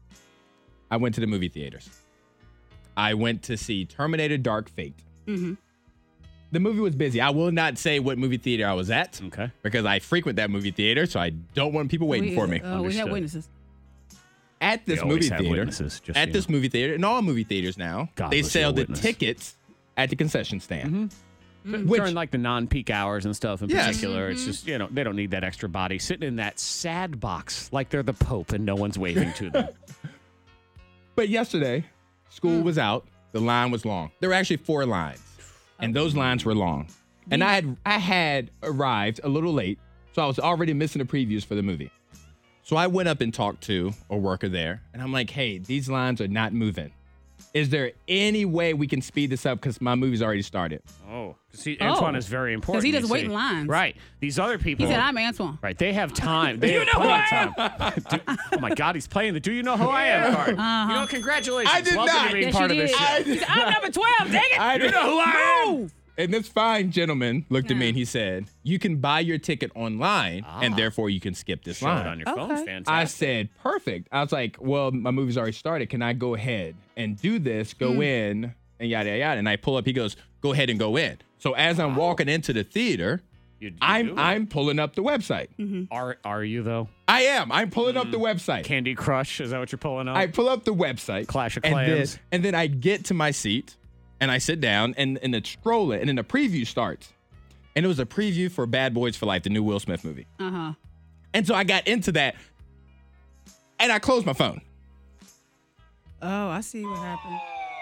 S3: I went to the movie theaters. I went to see Terminator Dark Fate.
S5: Mm-hmm.
S3: The movie was busy. I will not say what movie theater I was at
S1: Okay.
S3: because I frequent that movie theater, so I don't want people waiting
S5: we,
S3: for me.
S5: Uh, we
S1: Understood.
S5: have witnesses.
S3: At this
S1: We always
S3: movie
S1: have
S3: theater,
S1: witnesses, just
S3: at
S1: so you
S3: this
S1: know.
S3: movie theater, in all movie theaters now,
S1: God
S3: they
S1: bless
S3: sell
S1: your
S3: the
S1: witness.
S3: tickets at the concession stand.
S1: Mm-hmm. Mm. During like the non-peak hours and stuff in
S3: Yes.
S1: particular,
S3: Mm-hmm.
S1: it's just, you know, they don't need that extra body sitting in that sad box like they're the Pope and no one's waving to them.
S3: But yesterday, school was out. The line was long. There were actually four lines, and those lines were long. And I had I had arrived a little late, so I was already missing the previews for the movie. So I went up and talked to a worker there, and I'm like, hey, these lines are not moving. Is there any way we can speed this up because my movie's already started?
S1: Oh, see, Antoine
S5: Oh.
S1: is very important.
S5: Because he
S1: you
S5: doesn't wait
S1: see.
S5: in lines.
S1: Right. These other people.
S5: He said, I'm Antoine.
S1: Right. They have time. They
S5: You
S1: have
S5: know who
S1: plenty
S5: I
S1: of time. Do- oh, my God. He's playing the Do You Know Who I Am card.
S5: Uh-huh.
S1: You know, congratulations.
S3: I did
S1: Welcome
S3: not.
S1: to being
S5: Yes,
S1: part of
S5: you
S1: this
S5: did.
S1: show.
S3: I
S5: He said, I'm number twelve. Dang it.
S3: I
S1: You know who I am.
S5: Move.
S3: And this fine gentleman looked at me and he said, you can buy your ticket online, and therefore you can skip this
S1: Show
S3: line.
S1: it on your phone.
S5: Okay.
S1: Fantastic.
S3: I said, perfect. I was like, well, my movie's already started. Can I go ahead and do this, go
S5: Hmm.
S3: in, and yada, yada, yada. And I pull up. He goes, go ahead and go in. So as I'm walking into the theater,
S1: You- you
S3: I'm
S1: do it.
S3: I'm pulling up the website.
S1: Are, are you, though?
S3: I am. I'm pulling up the website.
S1: Candy Crush? Is that what you're pulling up?
S3: I pull up the website.
S1: Clash of
S3: and then,
S1: Clans.
S3: and then I get to my seat, and I sit down, and, and it's scrolling, and then the preview starts. And it was a preview for Bad Boys for Life, the new Will Smith movie.
S5: Uh-huh.
S3: And so I got into that, and I closed my phone.
S5: Oh, I see what happened.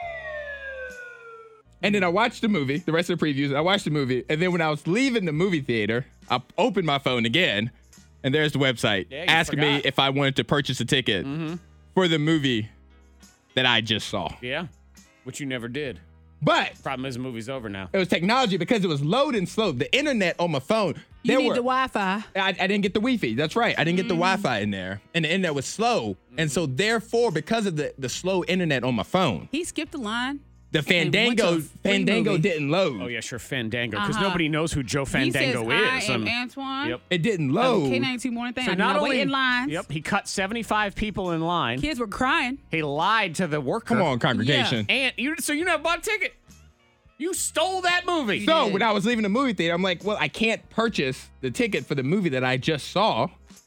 S3: And then I watched the movie, the rest of the previews. I watched the movie. And then when I was leaving the movie theater, I opened my phone again. And there's the website
S1: Yeah, you
S3: asking me
S1: forgot.
S3: if I wanted to purchase a ticket for the movie that I just saw.
S1: Yeah. Which you never did.
S3: But
S1: Problem is, the movie's over now.
S3: it was technology because it was loading slow. The internet on my phone.
S5: You
S3: there
S5: need
S3: were,
S5: the Wi-Fi.
S3: I, I didn't get the Wi-Fi. That's right. I didn't get the Wi-Fi in there. And the internet was slow. And so therefore, because of the, the slow internet on my phone,
S5: He skipped the line.
S3: the
S5: went to
S3: Fandango
S5: a free
S3: Fandango
S5: movie.
S3: didn't load.
S1: Oh, yeah, sure. Fandango. Because
S5: Uh-huh.
S1: nobody knows who Joe Fandango
S5: he says,
S1: is.
S5: I am
S1: Um,
S5: Antoine.
S1: Yep.
S3: It didn't
S5: Of
S3: load.
S5: the K ninety-two morning thing.
S1: So
S5: I did
S1: not
S5: not
S1: only,
S5: wait in lines.
S1: Yep, he cut seventy-five people in line.
S5: Kids were crying.
S1: He lied to the worker.
S3: Come on, congregation.
S1: And you, so you never bought a ticket. You stole that movie.
S3: So
S5: did.
S3: when I was leaving the movie theater, I'm like, well, I can't purchase the ticket for the movie that I just saw.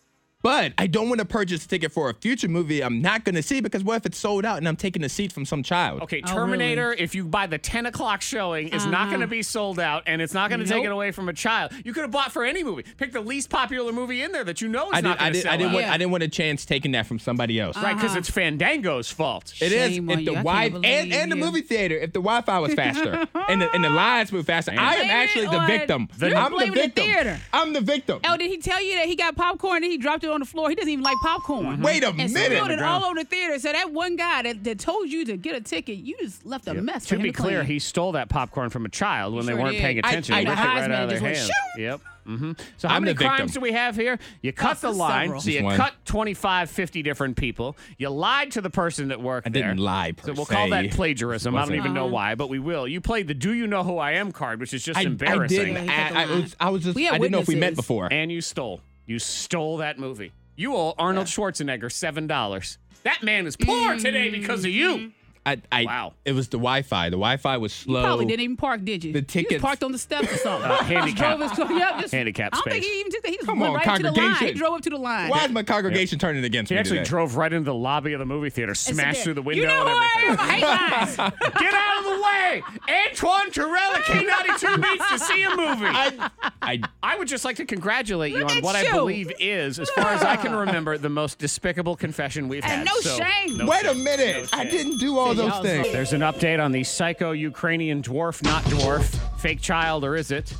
S3: But I don't want to purchase a ticket for a future movie I'm not going to see because what if it's sold out and I'm taking a seat from some child?
S1: Okay,
S5: Oh,
S1: Terminator,
S5: really?
S1: if you buy the ten o'clock showing, is not going to be sold out, and it's not going to take
S5: Nope.
S1: it away from a child. You could have bought for any movie. Pick the least popular movie in there that you know is
S3: I,
S1: not
S3: did, I,
S1: going to
S3: did,
S1: sell
S3: I, didn't
S1: out.
S3: want,
S5: Yeah.
S3: I didn't want a chance taking that from somebody else.
S1: Right, because it's Fandango's fault.
S3: It is.
S5: Shame
S3: If
S5: on
S3: the
S5: you. I
S3: wi-
S5: can't
S3: and, and the
S5: believe
S3: movie theater, if the Wi-Fi was faster and, the, and the lines move faster, I am
S5: Blame
S3: actually
S5: it
S3: the
S5: on-
S3: victim.
S5: You're
S3: I'm the
S5: blaming the
S3: victim.
S5: theater.
S3: I'm the victim.
S5: Oh, did he tell you that he got popcorn and he dropped it on the floor? He doesn't even like popcorn.
S3: Wait a
S5: and
S3: minute.
S5: spilled it all over the theater. So that one guy that, that told you to get a ticket, you just left a mess.
S1: To
S5: for him
S1: be clear,
S5: clean.
S1: he stole that popcorn from a child when they
S5: sure
S1: weren't
S5: did.
S1: paying
S5: I-
S1: attention.
S3: I-
S1: He
S3: the
S1: ripped it right
S5: Heisman
S1: out of their
S5: just went
S1: hands.
S5: shoo.
S1: Yep. Mm-hmm. So how
S3: I'm
S1: many
S3: the victim.
S1: crimes do we have here? You cut
S5: Oh,
S1: the line,
S5: several.
S1: so you
S3: Just one.
S1: cut twenty-five, fifty different people. You lied to the person that worked
S3: I
S1: there.
S3: didn't lie, per
S1: So we'll call
S3: se.
S1: that plagiarism. I don't
S3: Wasn't-
S1: even know
S5: Uh-huh.
S1: why, but we will. You played the Do You Know Who I Am card, which is just
S3: I, I
S1: embarrassing.
S3: didn't.
S5: He cut the
S3: I, I,
S5: line.
S3: was, I was just.
S5: We
S3: I
S5: had
S3: didn't know if we met
S5: witnesses.
S3: before.
S1: And you stole. You stole that movie. You owe Arnold Schwarzenegger seven dollars. That man is poor today because of you.
S3: I, I,
S1: Wow.
S3: It was the Wi-Fi. The Wi-Fi was slow.
S5: You probably didn't even park, did you?
S3: The
S5: You
S3: tickets-
S5: just parked on the steps or something.
S1: Uh, handicap.
S5: Just drove his- yep, just-
S1: Handicap
S5: I don't think
S1: space.
S5: he even took that. He just
S3: Come
S5: went
S3: on,
S5: right to the line. He
S3: congregation.
S5: drove up to the line.
S3: Why is my congregation turning against
S1: He
S3: me
S1: actually
S3: today?
S1: drove right into the lobby of the movie theater, smashed
S5: there.
S1: through the window
S5: You know
S1: and
S5: who I
S1: everything.
S5: am. I hate lines.
S1: Get out of the way! Antoine Terrell at K ninety-two needs to see a movie.
S3: I, I,
S1: I would just like to congratulate you
S5: Look
S1: on
S5: at
S1: what I
S5: you.
S1: believe is, as far as I can remember, the most despicable confession we've
S5: And
S1: had.
S5: no
S1: So,
S5: shame.
S1: no
S3: wait a
S1: shame.
S3: minute.
S1: No
S3: I
S1: shame.
S3: didn't do all
S5: Say
S3: those
S5: y'all
S3: things.
S5: so-
S1: There's an update on the psycho-Ukrainian dwarf, not dwarf, fake child, or is it?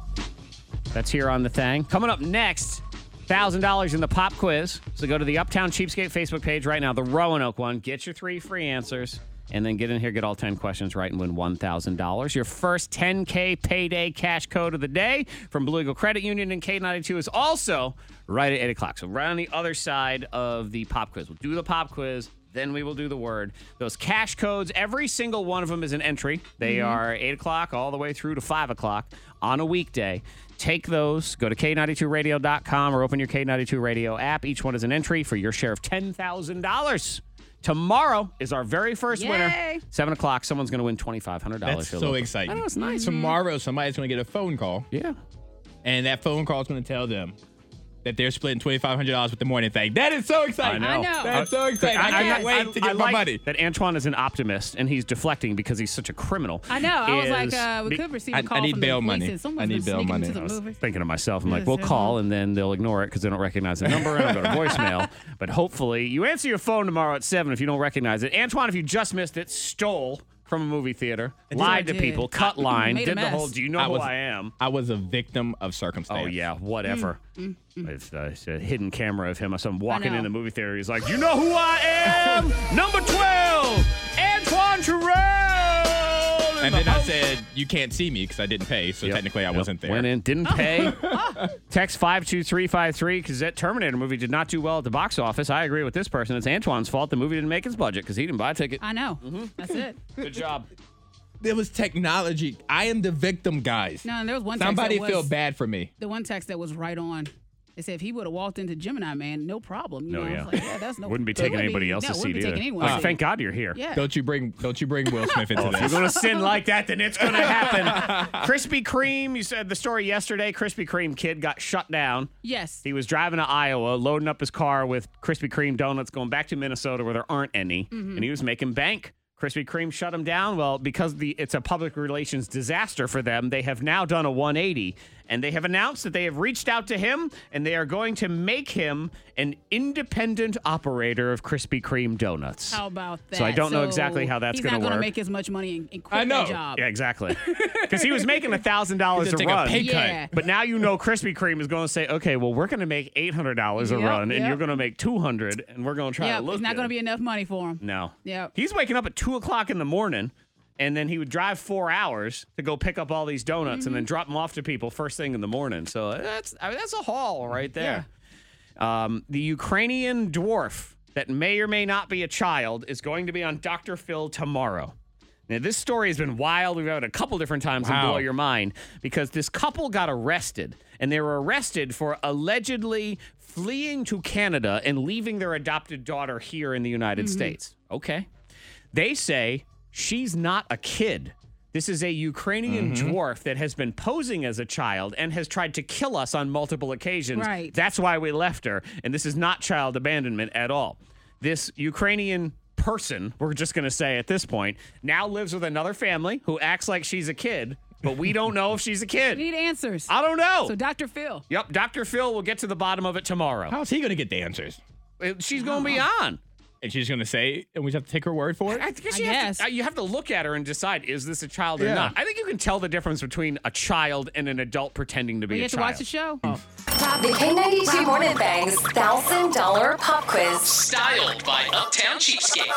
S1: That's here on the thing. Coming up next, one thousand dollars in the pop quiz. So go to the Uptown Cheapskate Facebook page right now, the Roanoke one. Get your three free answers, and then get in here, get all ten questions right, and win one thousand dollars. Your first ten K payday cash code of the day from Blue Eagle Credit Union and K ninety-two is also right at eight o'clock. So right on the other side of the pop quiz. We'll do the pop quiz. Then we will do the word. Those cash codes, every single one of them is an entry. They are eight o'clock all the way through to five o'clock on a weekday. Take those, go to K ninety-two radio dot com or open your K ninety-two Radio app. Each one is an entry for your share of ten thousand dollars. Tomorrow is our very first winner.
S5: Yay.
S1: seven o'clock, someone's going to win twenty-five hundred dollars.
S3: That's so exciting.
S1: I know, it's nice.
S3: Tomorrow, somebody's going to get a phone call,
S1: Yeah.
S3: and that phone call is going to tell them, that they're splitting twenty-five hundred dollars with the morning thing. That is so exciting.
S1: I know.
S5: I know.
S3: That's so exciting. I,
S1: I-
S3: can't
S1: I-
S3: wait
S1: I-
S3: to
S1: I
S3: get my
S1: like
S3: money.
S1: That Antoine is an optimist and he's deflecting because he's such a criminal.
S5: I know. I was
S1: is
S5: like, uh, we
S1: be-
S5: could receive
S3: I-
S5: a call
S3: I need
S5: from
S3: bail
S5: the police
S3: money.
S5: and someone's
S3: I need
S5: been
S3: bail
S5: sneaking
S3: money.
S5: into
S1: I
S5: the
S1: was
S5: movie.
S1: thinking to myself, I'm like,
S5: Yes,
S1: we'll
S5: yes,
S1: call
S5: yes.
S1: and then they'll ignore it because they don't recognize the number and it'll go to voicemail. But hopefully, you answer your phone tomorrow at seven if you don't recognize it. Antoine, if you just missed it, stole from a movie theater, lied to
S5: did.
S1: people, cut line,
S5: Made a
S1: did the
S5: mess.
S1: whole, do you know
S3: I
S1: who
S3: was-
S1: I am?
S3: I was a victim of circumstance.
S1: Oh, yeah, whatever.
S5: Mm,
S1: It's, uh, it's a hidden camera of him. So I'm walking
S5: know.
S1: in the movie theater. He's like, you know who I am? Number twelve, Antoine Terrell. in
S3: And
S1: the
S3: then I
S1: house."
S3: said, you can't see me because I didn't pay, so
S1: Yep,
S3: technically I
S1: yep.
S3: wasn't there.
S1: Went in, didn't pay. Text five two three five three because that Terminator movie did not do well at the box office. I agree with this person. It's Antoine's fault the movie didn't make his budget because he didn't buy a ticket.
S5: I know. That's it.
S1: Good job.
S3: There was technology. I am the victim, guys.
S5: No, and there was one text
S3: Somebody
S5: that was,
S3: feel bad for me.
S5: The one text that was right on. They said if he would have walked into Gemini Man, no problem. You
S1: No,
S5: know? I
S1: yeah.
S5: was like, yeah, that's no.
S1: Wouldn't be
S5: it
S1: taking
S5: wouldn't
S1: anybody
S5: be-
S1: else's
S5: no,
S1: seat
S5: wouldn't be
S1: either.
S5: taking anyone's
S1: Uh,
S5: seat.
S1: thank God you're here.
S5: Yeah.
S3: Don't you bring don't you bring Will Smith into
S1: If you're
S3: this.
S1: going to sin like that, then it's going to happen. Krispy Kreme, you said the story yesterday. Krispy Kreme kid got shut down.
S5: Yes.
S1: He was driving to Iowa, loading up his car with Krispy Kreme donuts, going back to Minnesota where there aren't any,
S5: Mm-hmm.
S1: and he was making bank. Krispy Kreme shut him down. Well, because the it's a public relations disaster for them, they have now done a one eighty, and they have announced that they have reached out to him, and they are going to make him an independent operator of Krispy Kreme donuts.
S5: How about that?
S1: So I don't know exactly how that's
S5: he's
S1: going
S5: not
S1: to
S5: gonna
S1: work.
S5: make as much money and, and quit
S3: I know.
S5: that job.
S1: Yeah, exactly. Because he was making a thousand dollars
S3: He's
S1: a
S3: gonna
S1: run.
S3: take a pay cut.
S5: Yeah.
S1: But now you know Krispy Kreme is going to say, okay, well, we're going to make eight hundred dollars a
S5: Yep,
S1: run, and
S5: yep.
S1: you're going to make two hundred, and we're going to try
S5: Yeah,
S1: to look
S5: it's not
S1: good.
S5: going to be enough money for him.
S1: No.
S5: Yep.
S1: He's waking up at two o'clock in the morning, and then he would drive four hours to go pick up all these donuts and then drop them off to people first thing in the morning. So that's I mean, that's a haul right there. Um, the Ukrainian dwarf that may or may not be a child is going to be on Doctor Phil tomorrow. Now, this story has been wild. We've had it a couple different times and
S3: Wow.
S1: blow your mind because this couple got arrested, and they were arrested for allegedly fleeing to Canada and leaving their adopted daughter here in the United States. Okay. They say she's not a kid. This is a Ukrainian dwarf that has been posing as a child and has tried to kill us on multiple occasions.
S5: Right.
S1: That's why we left her. And this is not child abandonment at all. This Ukrainian person, we're just going to say at this point, now lives with another family who acts like she's a kid, but we don't know if she's a
S5: We
S1: kid.
S5: need answers.
S1: I don't know.
S5: So Doctor Phil.
S1: Yep, Doctor Phil will get to the bottom of it tomorrow.
S3: How's he going to get the answers?
S1: Uh, She's going to be on.
S3: And she's going to say, and we just have to take her word for it?
S1: I guess
S5: I
S1: you, have
S5: guess.
S1: to, uh, you have to look at her and decide, is this a child or
S3: Yeah.
S1: not? I think you can tell the difference between a child and an adult pretending to be
S5: We
S1: a
S5: get to
S1: child.
S5: watch the show.
S2: The K ninety-two Morning Thang's one thousand dollars Pop Quiz.
S13: Styled by Uptown Cheapskate.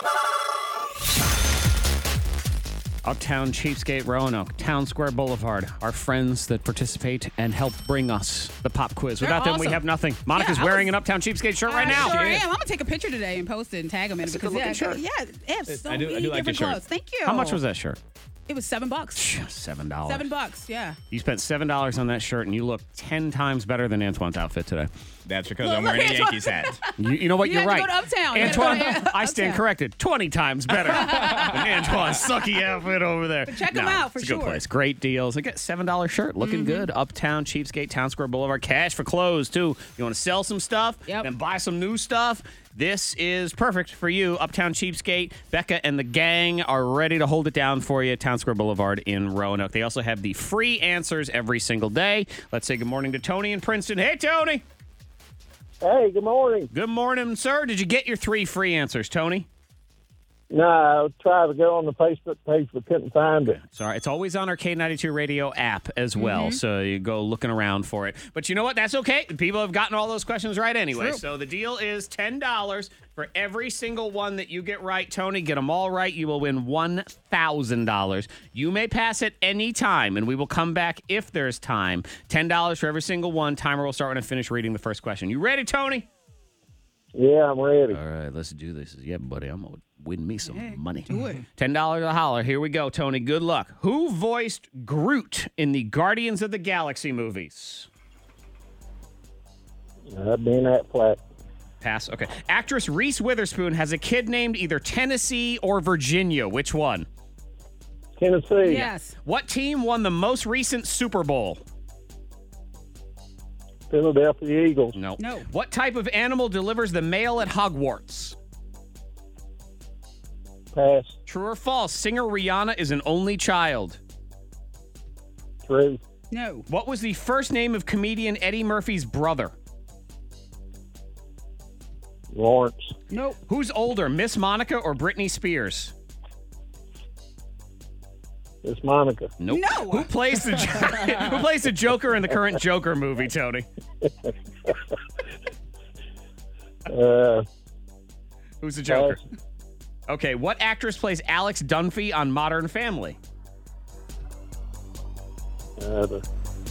S1: Uptown Cheapskate, Roanoke, Town Square Boulevard, our friends that participate and help bring us the pop quiz.
S5: They're
S1: Without them, we
S5: awesome.
S1: have nothing. Monica's
S5: Yeah, I
S1: wearing
S5: was-
S1: an Uptown Cheapskate shirt right
S5: I
S1: now.
S5: sure am. I'm gonna take a picture today and post it and tag them in it
S1: That's a
S5: because yeah,
S1: good-looking shirt.
S5: yeah, they have so
S3: I do- I
S5: many
S3: do like the
S5: different
S3: shirt.
S5: clothes. Thank you.
S1: How much was that shirt?
S5: It was seven bucks.
S1: Seven dollars.
S5: Seven bucks. Yeah.
S1: You spent seven dollars on that shirt, and you look ten times better than Antoine's outfit today.
S3: That's because
S5: Look,
S3: I'm wearing
S5: look,
S3: a Yankees hat.
S1: You, you know what?
S5: You
S1: You're
S5: had
S1: right.
S5: to go to Uptown. You had to
S1: Antoine,
S5: go to
S1: I stand
S5: Uptown.
S1: corrected. Twenty times better than Antoine's sucky outfit over there.
S5: check
S1: No,
S5: 'em out for
S1: it's a good
S5: sure.
S1: place. Great deals. I got seven dollar shirt, looking good. Uptown Cheapskate, Town Square Boulevard. Cash for clothes too. You want to sell some stuff?
S5: Yep.
S1: Then buy some new stuff. This is perfect for you. Uptown Cheapskate. Becca and the gang are ready to hold it down for you. Town Square Boulevard in Roanoke. They also have the free answers every single day. Let's say good morning to Tony in Princeton. Hey, Tony.
S9: Hey, good morning.
S1: Good morning, sir. Did you get your three free answers, Tony?
S9: No, I tried to go on the Facebook page, but couldn't find it.
S1: Sorry, it's always on our K ninety-two radio app as well, so you go looking around for it. But you know what? That's okay. People have gotten all those questions right anyway.
S5: True.
S1: So the deal is ten dollars for every single one that you get right, Tony. Get them all right, you will win one thousand dollars. You may pass at any time, and we will come back if there's time. ten dollars for every single one. Timer will start when I finish reading the first question. You ready, Tony?
S9: Yeah, I'm ready.
S1: All right, let's do this. Yeah, buddy, I'm going to win me some
S5: Hey,
S1: money.
S5: do it.
S1: ten dollars a holler. Here we go, Tony. Good luck. Who voiced Groot in the Guardians of the Galaxy movies?
S9: I've been at flat.
S1: Pass. Okay. Actress Reese Witherspoon has a kid named either Tennessee or Virginia. Which one?
S9: Tennessee.
S5: Yes.
S1: What team won the most recent Super Bowl?
S6: Philadelphia Eagles.
S1: No.
S5: No.
S1: What type of animal delivers the mail at Hogwarts?
S6: Pass.
S1: True or false? Singer Rihanna is an only child.
S6: True.
S5: No.
S1: What was the first name of comedian Eddie Murphy's brother?
S6: Lawrence.
S5: Nope.
S1: Who's older, Miss Monica or Britney Spears?
S6: It's Monica.
S1: Nope.
S5: No.
S1: Who plays the Who plays the Joker in the current Joker movie, Tony?
S6: Uh,
S1: Who's the Joker? Okay, what actress plays Alex Dunphy on Modern Family?
S6: uh, the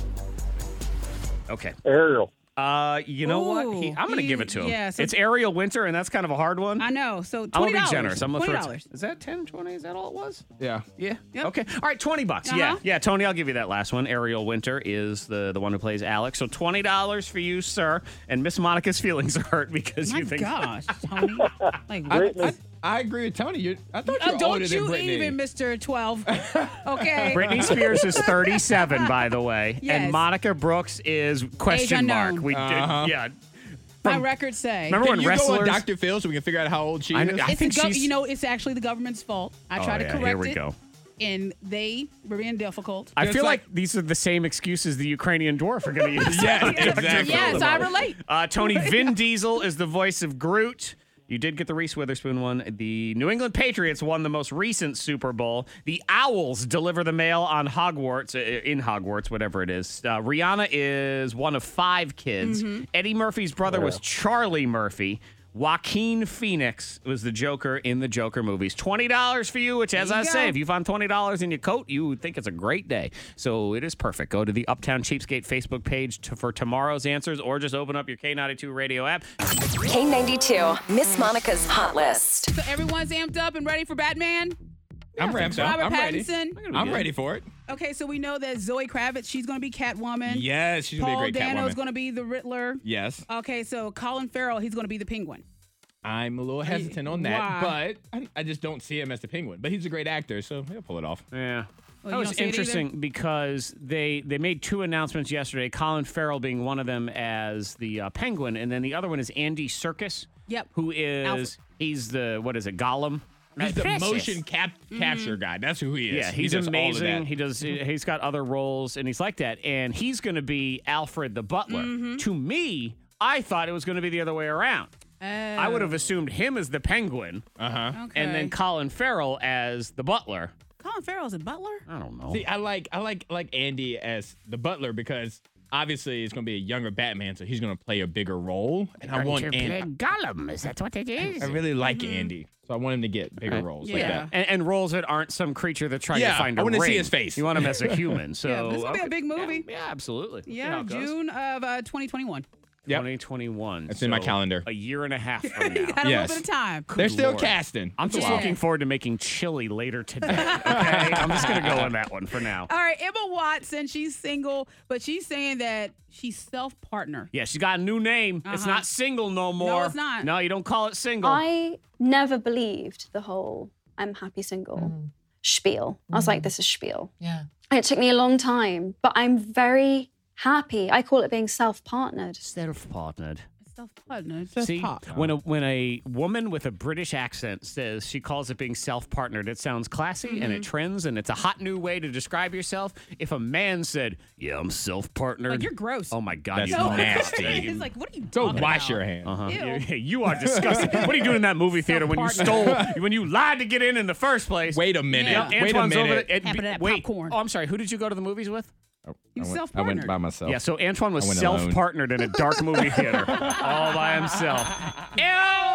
S1: Okay.
S6: Ariel.
S1: Uh, you know what? He,
S5: Ooh,
S1: I'm going to
S5: he-
S1: give it to him.
S5: yeah, so-
S1: it's Ariel Winter, and that's kind of a hard one.
S5: I know. So
S1: I'm
S5: twenty
S1: going
S5: dollars.
S1: to be generous. I'm going to
S5: twenty
S1: throw
S5: dollars.
S1: it. Is that ten, twenty? Is that all it was?
S3: Yeah.
S1: Yeah.
S5: Yep.
S1: Okay. All right, twenty bucks. Yeah.
S5: Uh-huh.
S1: Yeah, Tony, I'll give you that last one. Ariel Winter is the, the one who plays Alex. So twenty dollars for you, sir. And Miss Monica's feelings are hurt because
S5: My
S1: you think.
S5: gosh, Tony. Like,
S3: I,
S6: Brittany.
S3: I, I agree with Tony. You're, I thought you
S5: Uh,
S3: were
S5: don't
S3: older than
S5: you
S3: Brittany.
S5: even, Mister twelve. Okay.
S1: Britney Spears is thirty-seven, by the way.
S5: Yes.
S1: And Monica Brooks is question
S5: unknown.
S1: mark. We
S3: Uh-huh.
S1: did, yeah.
S5: My records say.
S1: Remember
S3: Can
S1: when
S3: you go
S1: wrestlers?
S3: on Doctor Phil so we can figure out how old she
S1: I
S3: is?
S1: know- I
S5: It's
S1: think
S5: the gov-
S1: she's-
S5: you know, it's actually the government's fault. I
S1: Oh,
S5: tried to
S1: yeah,
S5: correct
S1: here we
S5: it,
S1: go.
S5: and they were being difficult.
S1: I
S3: Just
S1: feel like,
S3: like-
S1: these are the same excuses the Ukrainian dwarf are going to use.
S3: Yeah,
S1: on Doctor
S3: exactly.
S1: Phil
S5: Yes, I
S1: tomorrow.
S5: relate.
S1: Uh, Tony, Vin Diesel is the voice of Groot. You did get the Reese Witherspoon one. The New England Patriots won the most recent Super Bowl. The Owls deliver the mail on Hogwarts, uh, in Hogwarts, whatever it is. Uh, Rihanna is one of five kids.
S5: Mm-hmm.
S1: Eddie Murphy's brother was Charlie Murphy. Joaquin Phoenix was the Joker in the Joker movies. twenty dollars for you, which, as
S5: There
S1: I
S5: you
S1: say,
S5: go.
S1: if you find twenty dollars in your coat, you would think it's a great day. So it is perfect. Go to the Uptown Cheapskate Facebook page to, for tomorrow's answers, or just open up your K ninety-two radio app.
S2: K ninety-two, Miss Monica's Hot List.
S5: So everyone's amped up and ready for Batman?
S3: I'm ramped up.
S5: Robert
S3: I'm ready.
S5: Pattinson.
S3: I'm ready for it.
S5: Okay, so we know that Zoe Kravitz, she's going to be Catwoman.
S3: Yes, she's going to
S5: Paul
S3: be a great
S5: Dano's
S3: Catwoman.
S5: going to be the Riddler.
S3: Yes.
S5: Okay, so Colin Farrell, he's going to be the Penguin.
S3: I'm a little hesitant on that,
S5: Why?
S3: but I, I just don't see him as the Penguin. But he's a great actor, so he'll pull it off.
S1: Yeah.
S5: Well,
S1: that
S5: you
S1: was
S5: don't see it
S1: interesting
S5: either?
S1: because they they made two announcements yesterday. Colin Farrell being one of them as the uh, Penguin, and then the other one is Andy Serkis.
S5: Yep.
S1: Who is
S5: Alfred.
S1: he's the what is it Gollum?
S3: He's the
S1: Precious.
S3: motion cap- capture guy. That's who he is.
S1: Yeah,
S3: He
S1: he's
S3: does all of
S1: amazing.
S3: that.
S1: He does. He's got other roles, and he's like that. And he's going to be Alfred the Butler.
S5: Mm-hmm.
S1: To me, I thought it was going to be the other way around. I would have assumed him as the Penguin,
S3: Uh huh.
S5: Okay.
S1: and then Colin Farrell as the Butler.
S5: Colin Farrell's a butler?
S1: I don't know.
S3: See, I like I like I like Andy as the Butler because obviously it's going to be a younger Batman, so he's going to play a bigger role. And I want Andy.
S1: Gollum. Is that what it is?
S3: I really like Andy, so I want him to get bigger
S1: Right.
S3: roles
S5: Yeah.
S3: like that.
S1: And, and roles that aren't some creature that's trying
S3: Yeah,
S1: to find a
S3: I wanna see
S1: ring.
S3: his face.
S1: You want him as a human. So
S5: Yeah, this will be a
S1: okay.
S5: big movie.
S1: Yeah, yeah, absolutely. See how
S5: Yeah,
S1: it goes.
S5: June of uh, twenty twenty-one.
S3: Yep.
S1: twenty twenty-one.
S3: It's in my
S1: So
S3: calendar.
S1: A year and a half from
S5: You
S1: now.
S5: got a
S3: Yes.
S5: little bit of time.
S3: They're still
S1: Lord.
S3: casting.
S1: I'm just
S5: Yeah.
S1: looking forward to making chili later today. Okay, I'm just gonna go on that one for now.
S5: All right, Emma Watson, she's single, but she's saying that she's self-partner.
S1: Yeah, she's got a new name. It's
S5: Uh-huh.
S1: not single no more.
S5: it's not.
S1: No, you don't call it single.
S14: I never believed the whole I'm happy single spiel. I was like, this is spiel.
S15: Yeah.
S14: And it took me a long time, but I'm very happy. I call it being self-partnered.
S1: Self-partnered.
S5: Self-partnered.
S1: See, when a when a woman with a British accent says she calls it being self-partnered, it sounds classy and it trends and it's a hot new way to describe yourself. If a man said, "Yeah, I'm self-partnered,"
S5: Like, you're gross.
S1: Oh my God,
S3: That's
S1: you
S5: No.
S3: nasty.
S5: It's like, what are you
S3: Go
S5: talking
S3: wash
S5: about?
S3: your hands.
S1: Uh-huh.
S5: Ew.
S1: You, you are disgusting. What are you doing in that movie theater when you stole,
S5: Self-partner.
S1: when you lied to get in in the first place?
S3: Wait a minute.
S5: Yeah.
S3: Wait a
S1: Antoine's over
S3: minute.
S1: there. It-
S5: Happened to that
S1: wait.
S5: popcorn.
S1: Oh, I'm sorry. Who did you go to the movies with?
S5: You
S3: I went, I
S5: self-partnered.
S3: went by myself.
S1: Yeah, so Antoine was
S3: I went alone.
S1: self-partnered in a dark movie theater all by himself. Ew!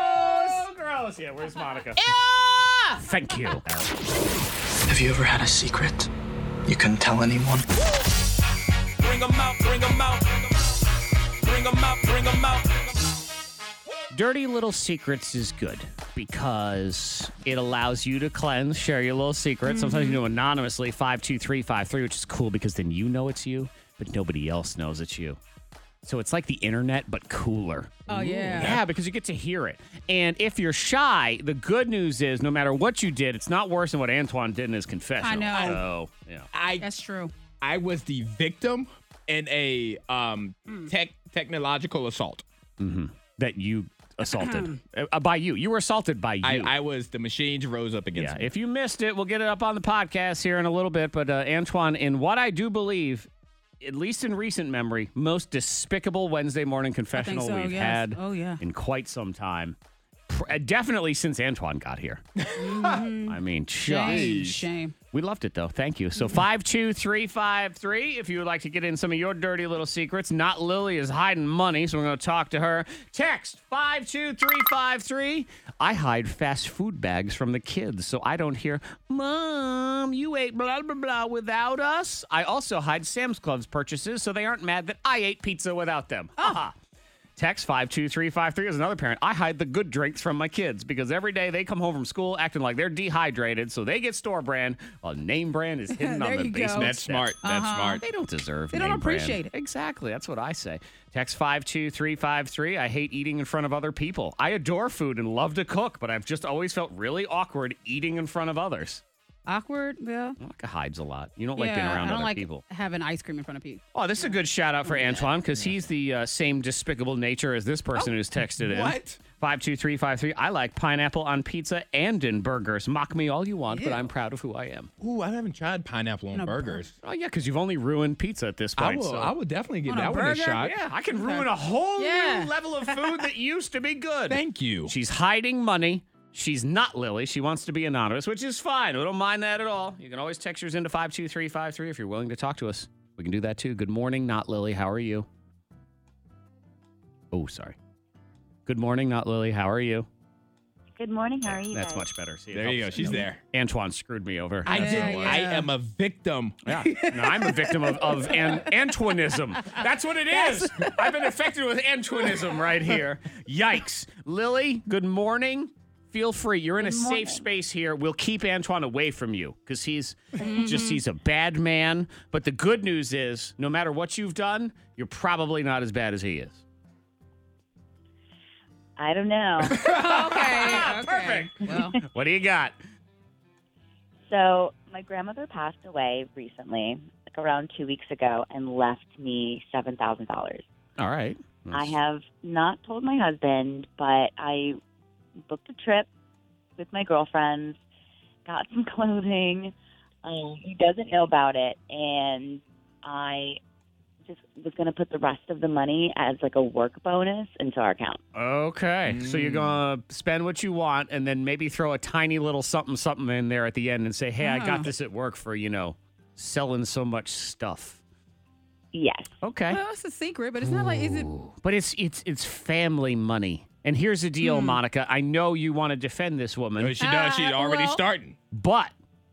S1: So gross. Yeah, where's Monica? Ew! Thank you.
S16: Have you ever had a secret you couldn't tell anyone?
S8: Bring 'em out, bring 'em out. Bring 'em out, bring 'em out.
S1: Dirty Little Secrets is good because it allows you to cleanse, share your little secret. Sometimes you do anonymously, five two three five three, which is cool because then you know it's you, but nobody else knows it's you. So it's like the internet, but cooler.
S5: Oh, yeah.
S1: Yeah, because you get to hear it. And if you're shy, the good news is no matter what you did, it's not worse than what Antoine did in his confession.
S5: I know.
S1: So, yeah.
S3: I
S5: That's true.
S3: I was the victim in a um tech technological assault.
S1: Mm-hmm. That you assaulted. uh, by you. You were assaulted by you.
S3: I, I was, the machines rose up against
S1: yeah,
S3: me.
S1: if you missed it, we'll get it up on the podcast here in a little bit. But uh, Antoine, in what I do believe, at least in recent memory, most despicable Wednesday morning confessional
S5: so,
S1: we've
S5: yes.
S1: had
S5: Oh, yeah.
S1: in quite some time. Pr- uh, Definitely since Antoine got here.
S5: Mhm.
S1: I mean,
S5: Shame,
S1: just-
S5: shame.
S1: We loved it, though. Thank you. So five two three five three, if you would like to get in some of your dirty little secrets. Not Lily is hiding money, so we're going to talk to her. Text five two three five three. I hide fast food bags from the kids so I don't hear, Mom, you ate blah, blah, blah without us. I also hide Sam's Club's purchases so they aren't mad that I ate pizza without them. Haha. Text five two three five three as another parent. I hide the good drinks from my kids because every day they come home from school acting like they're dehydrated, so they get store brand while name brand is hidden on
S5: There
S1: the
S5: you go.
S1: basement
S3: That's
S1: steps.
S3: smart. That's
S5: Uh-huh.
S3: smart.
S1: They don't deserve
S5: They
S1: name
S5: don't appreciate
S1: brand.
S5: it.
S1: Exactly. That's what I say. Text five two three five three. I hate eating in front of other people. I adore food and love to cook, but I've just always felt really awkward eating in front of others.
S5: Awkward, yeah.
S1: Monica hides a lot. You don't like
S5: yeah,
S1: being around
S5: I don't
S1: other
S5: like
S1: people.
S5: having ice cream in front of people.
S1: Oh, this is a good shout out for Antoine because he's the uh, same despicable nature as this person who's texted in.
S3: What?
S1: five two three five three. I like pineapple on pizza and in burgers. Mock me all you want, but
S5: Ew.
S1: I'm proud of who I am.
S3: Ooh, I haven't tried pineapple on
S5: a
S3: burgers.
S1: Oh, yeah, because you've only ruined pizza at this
S3: I
S1: point.
S3: will,
S1: so.
S3: I will definitely give
S5: On a
S3: that one a
S5: burger?
S3: shot.
S1: Yeah, I can ruin a whole
S5: Yeah.
S1: new level of food that used to be good.
S3: Thank you.
S1: She's hiding money. She's not Lily. She wants to be anonymous, which is fine. We don't mind that at all. You can always text yours into five two three five three if you're willing to talk to us. We can do that too. Good morning, not Lily. How are you? Oh, sorry. Good morning, not Lily. How are you?
S15: Good morning. How are you
S1: That's
S15: guys?
S1: much better. See, it
S3: There you go.
S1: helps.
S3: She's there.
S1: Antoine screwed me over.
S3: I
S1: That's
S3: did.
S1: all it was.
S3: I am a victim.
S1: Yeah. No, I'm a victim of, of an, Antoinism. That's what it is. I've been affected with Antoinism right here. Yikes. Lily, good morning. Feel free. You're in
S15: Good
S1: a
S15: morning.
S1: safe space here. We'll keep Antoine away from you because he's just, he's a bad man. But the good news is, no matter what you've done, you're probably not as bad as he is.
S15: I don't know.
S5: okay, okay.
S1: Perfect.
S5: Well,
S1: What do you got?
S15: So my grandmother passed away recently, like around two weeks ago, and left me seven thousand dollars.
S1: All right.
S15: I have not told my husband, but I booked a trip with my girlfriends, got some clothing. Um, he doesn't know about it, and I just was going to put the rest of the money as like a work bonus into our account.
S1: Okay. So you're going to spend what you want and then maybe throw a tiny little something, something in there at the end and say, hey, I got
S5: Oh.
S1: this at work for, you know, selling so much stuff.
S15: Yes.
S1: Okay.
S5: well, it's a secret, but it's not like, is it?
S1: But it's it's it's family money. And here's the deal, Monica. I know you want to defend this woman,
S3: No, she does. She's
S5: Uh,
S3: already
S5: well-
S3: starting.
S1: but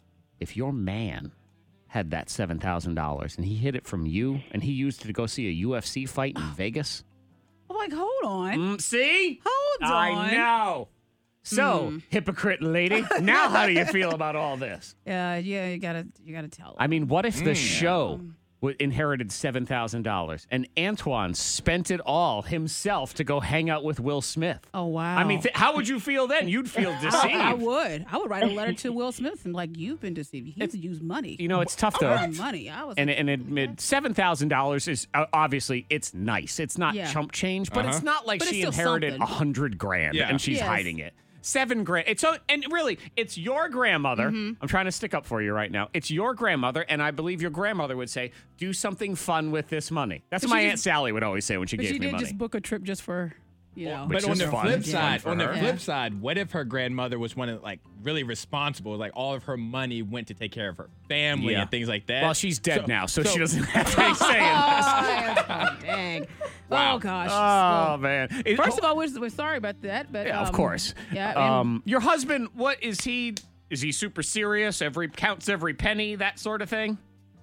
S1: if your man had that seven thousand dollars and he hid it from you and he used it to go see a U F C fight in Vegas.
S5: I'm like, hold on.
S1: Mm, see?
S5: Hold on.
S1: I know. So,
S5: Hmm.
S1: hypocrite lady, now how do you feel about all this?
S5: Yeah, yeah, you gotta, you gotta tell.
S1: I mean, what if the
S3: Mm.
S1: show w- inherited seven thousand dollars and Antoine spent it all himself to go hang out with Will Smith?
S5: Oh wow.
S1: I mean, th- how would you feel then? You'd feel deceived.
S5: I would. I would write a letter to Will Smith and like, you've been deceived. He's used money.
S1: You know, it's tough though.
S5: Earned money. I was.
S1: And and admit seven thousand dollars is uh, obviously it's nice. It's not
S5: Yeah.
S1: chump change, but it's
S3: Uh-huh.
S1: not like
S5: But it's
S1: she
S5: still
S1: inherited a
S5: something.
S1: hundred grand
S3: Yeah.
S1: and she's
S5: Yes.
S1: hiding it. Seven grand. It's so, and really, it's your grandmother.
S5: Mm-hmm.
S1: I'm trying to stick up for you right now. It's your grandmother, and I believe your grandmother would say, "Do something fun with this money." That's
S5: But
S1: what my
S5: she
S1: Aunt
S5: just-
S1: Sally would always say when she
S5: but
S1: gave
S5: she
S1: me
S5: did
S1: money.
S5: just book a trip just for, you know.
S1: Which
S3: But on
S1: is
S3: the
S1: fun.
S3: flip
S1: It's
S3: side,
S1: fun
S3: on
S1: for
S3: the
S1: her.
S3: flip side, what if her grandmother was one of like really responsible? Like all of her money went to take care of her family
S1: Yeah.
S3: and things like that.
S1: Well, she's dead
S3: So-
S1: now, so,
S3: so-
S1: she doesn't have any say in this.
S5: Oh, dang.
S3: Wow.
S5: Oh gosh.
S1: Oh
S5: Well,
S1: man! It-
S5: First of all, we're, we're sorry about that, but
S1: Yeah,
S5: um,
S1: of course.
S5: Yeah. and-
S1: Um, your husband, what is he? Is he super serious? Every counts every penny, that sort of thing.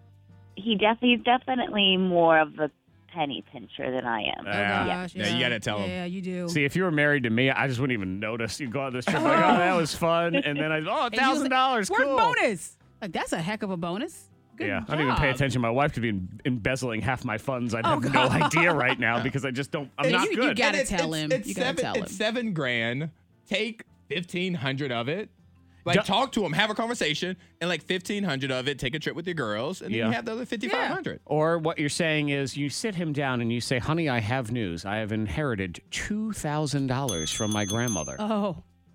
S15: He def- he's definitely more of a penny pincher than I am.
S5: oh
S1: Yeah.
S5: gosh.
S3: Yeah, you gotta tell
S5: yeah,
S3: him.
S5: Yeah, you do.
S1: See, if you were married to me, I just wouldn't even notice. You go on this trip, like, oh, that was fun, and then I, oh, a
S5: And you was
S1: thousand dollars,
S5: like,
S1: cool.
S5: Work bonus. Like that's a heck of a bonus. Good
S1: Yeah,
S5: job.
S1: I don't even pay attention. My wife could be em- embezzling half my funds. I'd have no idea right now because I just don't. I'm
S5: And
S1: not
S5: you- you
S1: good.
S5: gotta
S3: And it's-
S5: tell
S3: it's-
S5: him.
S3: It's
S5: You gotta
S3: seven,
S5: tell him.
S3: It's seven grand. Take fifteen hundred of it. Like,
S1: Du-
S3: talk to him, have a conversation, and like fifteen hundred of it, take a trip with your girls, and then
S1: Yeah.
S3: you have the other fifty-five hundred.
S1: Or what you're saying is you sit him down and you say, honey, I have news. I have inherited two thousand dollars from my grandmother.
S5: Oh.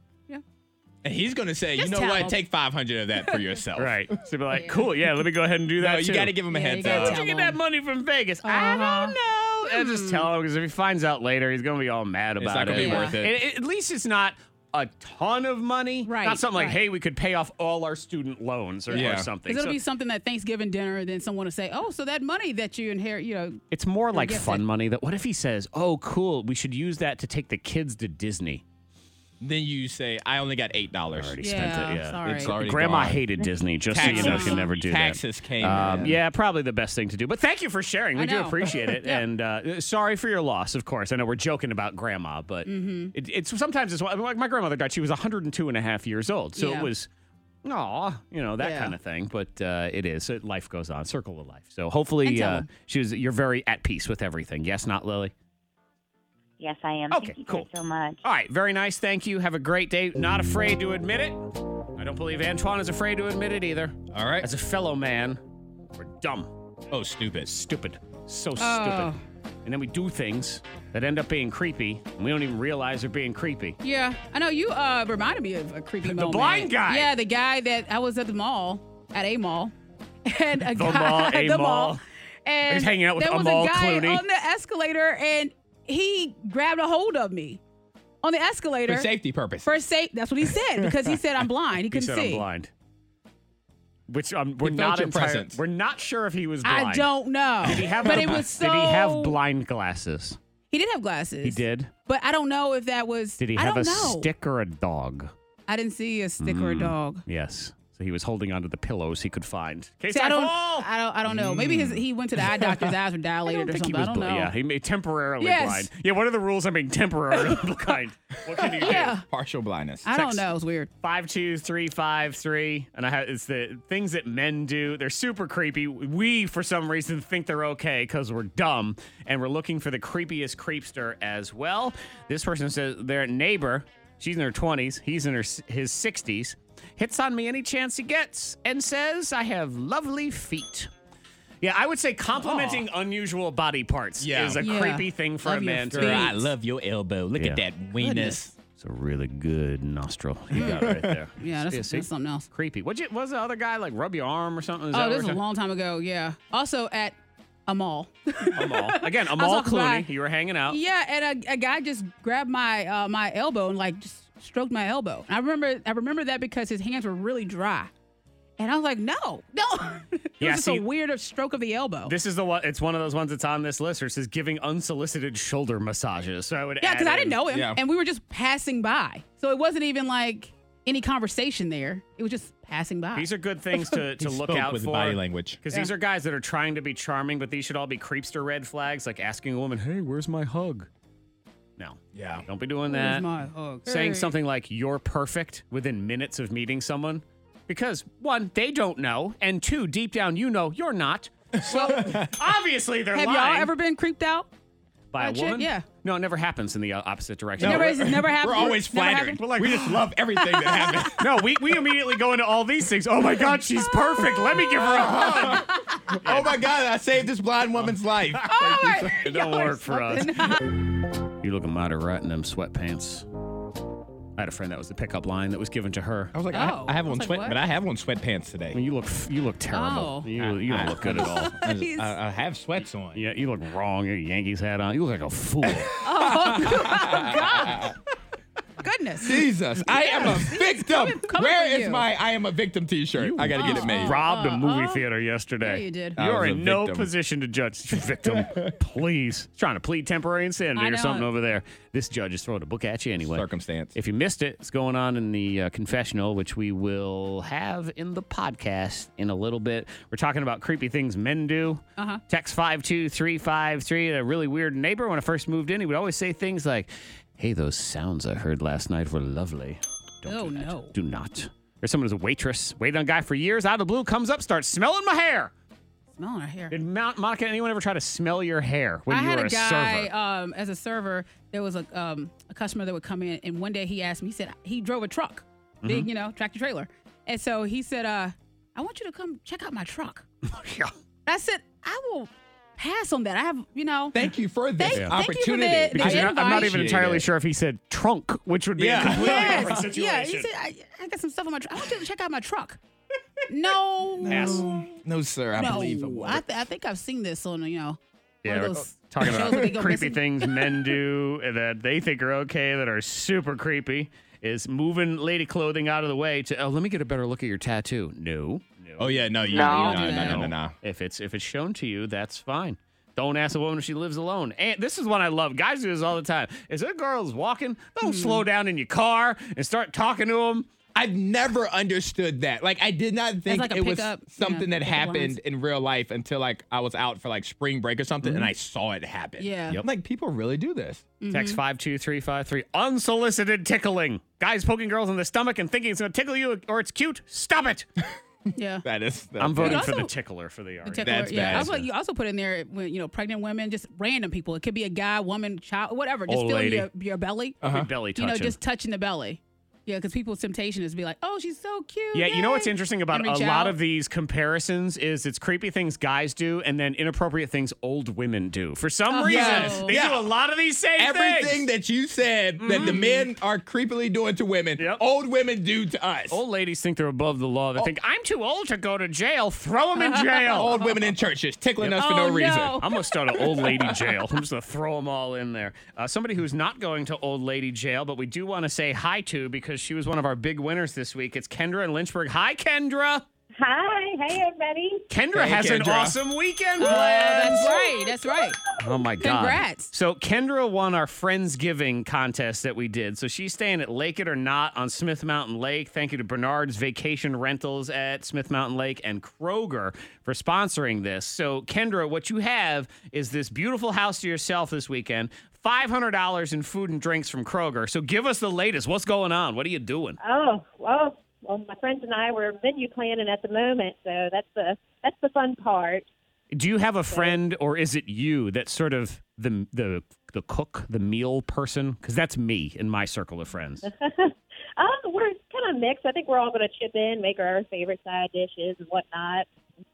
S3: And he's going to say,
S5: Just
S3: you know
S5: tell
S3: what,
S5: him.
S3: take five hundred of that for yourself.
S1: Right. So be like, cool, yeah, let me go ahead and do that
S3: No, you
S1: too.
S3: got to give him a
S5: Yeah,
S3: heads
S5: you gotta
S3: up.
S1: Where'd you get that money from Vegas? I
S5: Uh-huh.
S1: don't know. And just tell him, because if he finds out later, he's going to be all mad
S3: It's
S1: about
S3: not
S1: it.
S3: gonna be
S5: Yeah.
S3: worth it.
S1: And it- At least it's not a ton of money.
S5: Right,
S1: Not something like,
S5: right.
S1: hey, we could pay off all our student loans or, or
S3: Yeah.
S1: something.
S5: Because it'll
S1: So
S5: be something that Thanksgiving dinner, then someone will say, oh, so that money that you inherit, you know.
S1: it's more like
S5: get
S1: fun
S5: it.
S1: money. That what if he says, oh, cool, we should use that to take the kids to Disney?
S3: Then you say, I only got eight dollars.
S1: Already
S5: Yeah,
S1: spent it, yeah.
S5: sorry.
S3: It's already
S1: Grandma
S3: gone.
S1: hated Disney, just so you know,
S3: Taxes.
S1: she never do
S3: Taxes
S1: that.
S3: came
S1: Um,
S3: in.
S1: yeah, probably the best thing to do. But thank you for sharing. We
S5: I
S1: do
S5: know.
S1: appreciate it.
S5: Yeah.
S1: And uh, sorry for your loss, of course. I know we're joking about grandma, but
S5: Mm-hmm.
S1: it, it's sometimes it's like my grandmother died. She was one hundred two and a half years old. So
S5: Yeah.
S1: it was, aw, you know, that
S5: Yeah.
S1: kind of thing. But uh, it is. It, life goes on, circle of life. So hopefully
S5: And tell
S1: uh,
S5: them.
S1: she was, you're very at peace with everything. Yes, not Lily?
S15: Yes, I am.
S1: Okay,
S15: Thank you
S1: cool.
S15: guys so much.
S1: All right, very nice. Thank you. Have a great day. Not afraid to admit it. I don't believe Antoine is afraid to admit it either.
S3: All right.
S1: As a fellow man, we're dumb.
S3: Oh, stupid.
S1: Stupid. So
S5: Oh.
S1: stupid. And then we do things that end up being creepy, and we don't even realize they're being creepy.
S5: Yeah, I know you uh, reminded me of a creepy
S1: The
S5: moment.
S1: blind guy.
S5: Yeah, the guy that I was at the mall, at a mall. And a
S1: The
S5: guy
S1: mall,
S5: at
S1: a
S5: the
S1: mall.
S5: And
S1: He's hanging out with
S5: there was
S1: Amal
S5: a guy
S1: Clooney.
S5: on the escalator, and he grabbed a hold of me on the escalator.
S3: For safety purposes.
S5: For safe, that's what he said, because he said I'm blind. He
S1: He
S5: couldn't
S1: said
S5: see.
S1: I'm blind. Which um, we're
S3: felt
S1: not
S3: your
S1: entire,
S3: presence.
S1: We're not sure if he was blind.
S5: I don't know.
S1: Did he have
S5: but
S1: the-
S5: it was so.
S1: Did he have blind glasses?
S5: He did have glasses.
S1: He did.
S5: But I don't know if that was.
S1: Did he
S5: I
S1: have a
S5: don't know.
S1: stick or a dog?
S5: I didn't see a stick or a
S1: Mm,
S5: dog.
S1: Yes. So he was holding onto the pillows he could find. In case
S5: See, I
S1: I
S5: don't,
S1: fall.
S5: I don't, I don't know. Maybe his, he went to the eye doctor's eyes were
S1: I
S5: dilated
S1: don't
S5: or
S1: think
S5: something.
S1: he was
S5: I don't
S1: bli-
S5: know.
S1: Yeah, he made temporarily
S5: Yes.
S1: blind. Yeah, what are the rules on being temporarily blind? What can you do?
S5: Yeah.
S3: Partial blindness.
S5: I don't know. It's weird.
S1: Five two three five three, and I have it's the things that men do. They're super creepy. We, for some reason, think they're okay because we're dumb, and we're looking for the creepiest creepster as well. This person says their neighbor. She's in her twenties. He's in her his sixties. Hits on me any chance he gets and says I have lovely feet. Yeah, I would say complimenting unusual body parts
S3: Yeah.
S1: is a
S5: Yeah.
S1: creepy thing for
S5: Love
S1: a
S5: your
S1: man to
S5: feet.
S1: do.
S3: I love your elbow. Look at
S1: Yeah.
S3: that weenus.
S1: It's a really good nostril you got right there.
S5: Yeah, that's,
S1: Yeah,
S5: that's
S1: see?
S5: something else.
S1: Creepy. What you? Was the other guy like rub your arm or something? Is
S5: Oh,
S1: that
S5: this
S1: what
S5: was a
S1: we're
S5: long time ago. Yeah. Also at a mall.
S1: talking- Amal. Again,
S5: I was
S1: Amal
S5: walking by.
S1: Clooney. You were hanging out.
S5: Yeah, and a, a guy just grabbed my uh, my elbow and like just stroked my elbow. And I remember I remember that because his hands were really dry. And I was like, no, no. It
S1: Yeah,
S5: was just
S1: see-
S5: a weird stroke of the elbow.
S1: This is the one. It's one of those ones that's on this list. Where it says giving unsolicited shoulder massages. So I would.
S5: Yeah,
S1: add
S5: because I
S1: in-
S5: didn't know him,
S3: Yeah.
S5: and we were just passing by, so it wasn't even like any conversation there. It was just passing by.
S1: These are good things to, to
S3: He
S1: look
S3: spoke
S1: out
S3: with
S1: for.
S3: body language.
S1: Because these are guys that are trying to be charming, but these should all be creepster red flags, like asking a woman, "Hey, where's my hug?" No.
S3: Yeah.
S1: Don't be doing
S5: Where's
S1: that.
S5: my hug?
S1: Saying
S5: Hey.
S1: something like "you're perfect" within minutes of meeting someone, because one, they don't know, and two, deep down, you know you're not. So obviously they're
S5: Have
S1: lying.
S5: y'all ever been creeped out
S1: by a
S5: by a chick?
S1: woman?
S5: Yeah.
S1: No, it never happens in the uh, opposite direction.
S5: It never, it's never happened.
S3: We're always
S5: Never
S3: flattering.
S5: happened?
S1: We're like,
S3: we just love everything that happens.
S1: no, we, we immediately go into all these things. Oh my God, she's perfect. Let me give her a hug.
S3: Oh my God, I saved this blind woman's life.
S5: Oh my,
S1: It don't
S5: y'all are
S1: work for us.
S5: something.
S1: You looking mighty right in them sweatpants. I had a friend that was the pickup line that was given to her.
S3: I was like,
S5: Oh.
S3: I, I have
S5: I
S3: on
S5: was like,
S3: sweat,
S5: what?
S3: but I have on sweatpants
S1: I
S3: today.
S1: mean, you look you look terrible.
S5: Oh.
S1: You, you don't look good at all.
S3: I,
S5: He's-
S3: I, I have sweats on.
S1: Yeah, you look wrong. You got a Yankees hat on. You look like a fool.
S5: Oh, God. Goodness.
S3: Jesus, I am a victim.
S5: coming- coming
S3: Where
S5: for
S3: is
S5: you.
S3: my I am a victim T-shirt? I gotta get it made.
S1: Robbed a movie
S5: uh,
S1: theater yesterday.
S5: Yeah, you did.
S3: I
S1: You're
S3: was a
S1: in no
S3: victim.
S1: position to judge. Victim, please. Trying to plead temporary insanity
S5: I
S1: or
S5: know
S1: something
S5: it.
S1: over there. This judge is throwing a book at you anyway.
S3: Circumstance.
S1: If you missed it, it's going on in the uh, confessional, which we will have in the podcast in a little bit. We're talking about creepy things men do.
S5: Uh-huh.
S1: Text five two three five three. A really weird neighbor, when I first moved in, he would always say things like, "Hey, those sounds I heard last night were lovely." Don't
S5: Oh,
S1: do that.
S5: no.
S1: Do not. Or someone who's a waitress, waited on a guy for years, out of the blue, comes up, starts smelling my hair.
S5: Smelling her hair.
S1: Did Mount, Monica, anyone ever try to smell your hair when
S5: I
S1: you
S5: had
S1: were
S5: a
S1: a,
S5: guy
S1: server?
S5: um, as a server. There was a um, a customer that would come in, and one day he asked me. He said he drove a truck. big,
S1: Mhm.
S5: you know, tractor trailer. And so he said, uh, I want you to come check out my truck.
S1: Yeah.
S5: I said, I will pass on that. I have, you know.
S3: Thank you for this
S5: Thank,
S1: Yeah.
S5: thank you for
S3: opportunity.
S5: the, the
S1: Because you're not- I'm not
S5: invite.
S1: even entirely sure if he said trunk, which would be
S3: Yeah.
S1: a completely
S5: Yes.
S1: different situation.
S5: Yeah, he said, I, I got some stuff on my truck. I want you to check out my truck. No.
S1: Pass.
S3: No, sir. I
S5: no.
S3: believe it.
S5: I, th- I think I've seen this on, you know,
S1: Yeah,
S5: one
S1: we're
S5: of those
S1: talking
S5: shows
S1: about
S5: where they go
S1: creepy
S5: missing.
S1: things men do that they think are okay that are super creepy is moving lady clothing out of the way to, oh, let me get a better look at your tattoo. No. no.
S3: Oh yeah, no, you,
S1: No.
S3: no, no, no, no, no, no.
S1: If it's if it's shown to you, that's fine. Don't ask a woman if she lives alone. And this is one I love. Guys do this all the time. Is a girl's walking, don't slow down in your car and start talking to them.
S3: I've never understood that. Like, I did not think
S5: like a
S3: it was
S5: pickup,
S3: something
S5: yeah,
S3: that
S5: pickup
S3: happened
S5: lines.
S3: in real life until like I was out for like spring break or something, and I saw it happen.
S5: Yeah.
S1: Yep.
S3: I'm like, people really do this.
S1: Text five two three five three. Unsolicited tickling. Guys poking girls in the stomach and thinking it's going to tickle you or it's cute. Stop it.
S5: Yeah.
S3: That is. That's
S1: I'm voting
S5: But
S1: for the
S5: also-
S1: tickler for the
S5: The
S1: argument.
S5: tickler,
S3: That's
S5: yeah.
S3: bad.
S5: Also, you also put in there when you know pregnant women, just random people. It could be a guy, woman, child, whatever. Just
S1: Old
S5: feeling
S1: lady.
S5: your, your belly.
S3: Uh-huh.
S1: Belly
S5: You know,
S1: touching.
S5: just touching the belly. Yeah, because people's temptation is to be like, oh, she's so cute.
S1: Yeah, you know what's
S5: yay,"
S1: interesting about
S5: and
S1: a
S5: reach
S1: lot
S5: out.
S1: of these comparisons is it's creepy things guys do and then inappropriate things old women do. For some
S5: Oh.
S1: reason,
S5: Yes.
S1: they
S3: Yeah.
S1: do a lot of these same
S3: Everything
S1: things.
S3: that you said that the men are creepily doing to women,
S1: Yep.
S3: old women do to us.
S1: Old ladies think they're above the law. They think, I'm too old to go to jail. Throw them in jail.
S3: Old women in churches tickling us for
S5: Oh,
S3: no reason.
S5: no.
S1: I'm going to start an old lady jail. I'm just going to throw them all in there. Uh, somebody who's not going to old lady jail, but we do want to say hi to because she was one of our big winners this week. It's Kendra in Lynchburg. Hi, Kendra.
S4: Hi, hey everybody.
S1: Kendra
S3: Hey,
S1: has an
S3: Kendra.
S1: awesome weekend
S5: Oh,
S1: planned.
S5: that's right. That's right.
S1: Oh my God.
S5: Congrats.
S1: So Kendra won our Friendsgiving contest that we did. So she's staying at Lake It or Not on Smith Mountain Lake. Thank you to Bernard's Vacation Rentals at Smith Mountain Lake and Kroger for sponsoring this. So Kendra, what you have is this beautiful house to yourself this weekend. five hundred dollars in food and drinks from Kroger. So give us the latest. What's going on? What are you doing?
S4: Oh, well, well, my friends and I were menu planning at the moment, so that's the that's the fun part.
S1: Do you have a friend or is it you that's sort of the the the cook, the meal person? Because that's me in my circle of friends.
S4: um, we're kind of mixed. I think we're all going to chip in, make our favorite side dishes and whatnot.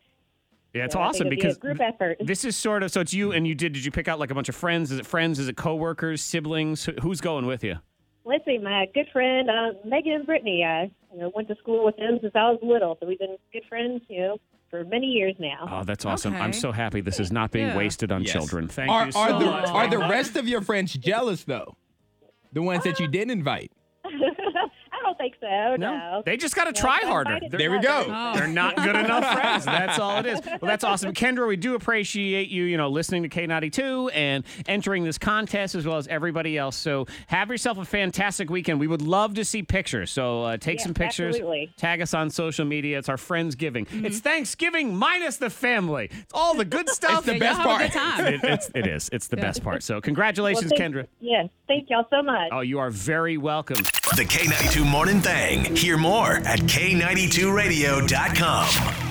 S1: Yeah, it's
S4: So I think
S1: awesome
S4: it'd be a
S1: because
S4: group effort.
S1: this is sort of so it's you and you did. Did you pick out like a bunch of friends? Is it friends? Is it coworkers, siblings? Who- Who's going with you?
S4: Let's see, my good friend uh, Megan and Brittany. I you know, went to school with them since I was little, so we've been good friends, you know, for many years now.
S1: Oh, that's awesome! I'm
S5: Okay.
S1: so happy this is not being
S5: Yeah.
S1: wasted on
S3: Yes.
S1: children. Thank
S3: Are,
S1: you so
S3: are the
S1: much.
S3: are the rest of your friends jealous though? The ones that you didn't invite.
S4: I don't think so. No,
S1: No, they just got to
S4: No,
S1: try
S4: I
S1: harder.
S4: invited
S1: They're,
S3: There we go.
S5: Oh.
S1: they're not good enough friends. That's all it is. Well, that's awesome, Kendra. We do appreciate you, you know, listening to K ninety-two and entering this contest as well as everybody else. So have yourself a fantastic weekend. We would love to see pictures. So uh, take
S4: Yes,
S1: some pictures.
S4: absolutely.
S1: Tag us on social media. It's our Friendsgiving.
S5: Mm-hmm.
S1: It's Thanksgiving minus the family. It's all the good stuff.
S3: the
S5: Yeah,
S3: best
S5: y'all have
S3: part.
S5: a good time.
S1: It, it's, it is. It's the
S5: Yeah.
S1: best part. So congratulations,
S4: Well, thank-
S1: Kendra.
S4: Yes, thank y'all so much.
S1: Oh, you are very welcome.
S10: The K ninety-two Morning Thing. Hear more at K ninety-two radio dot com.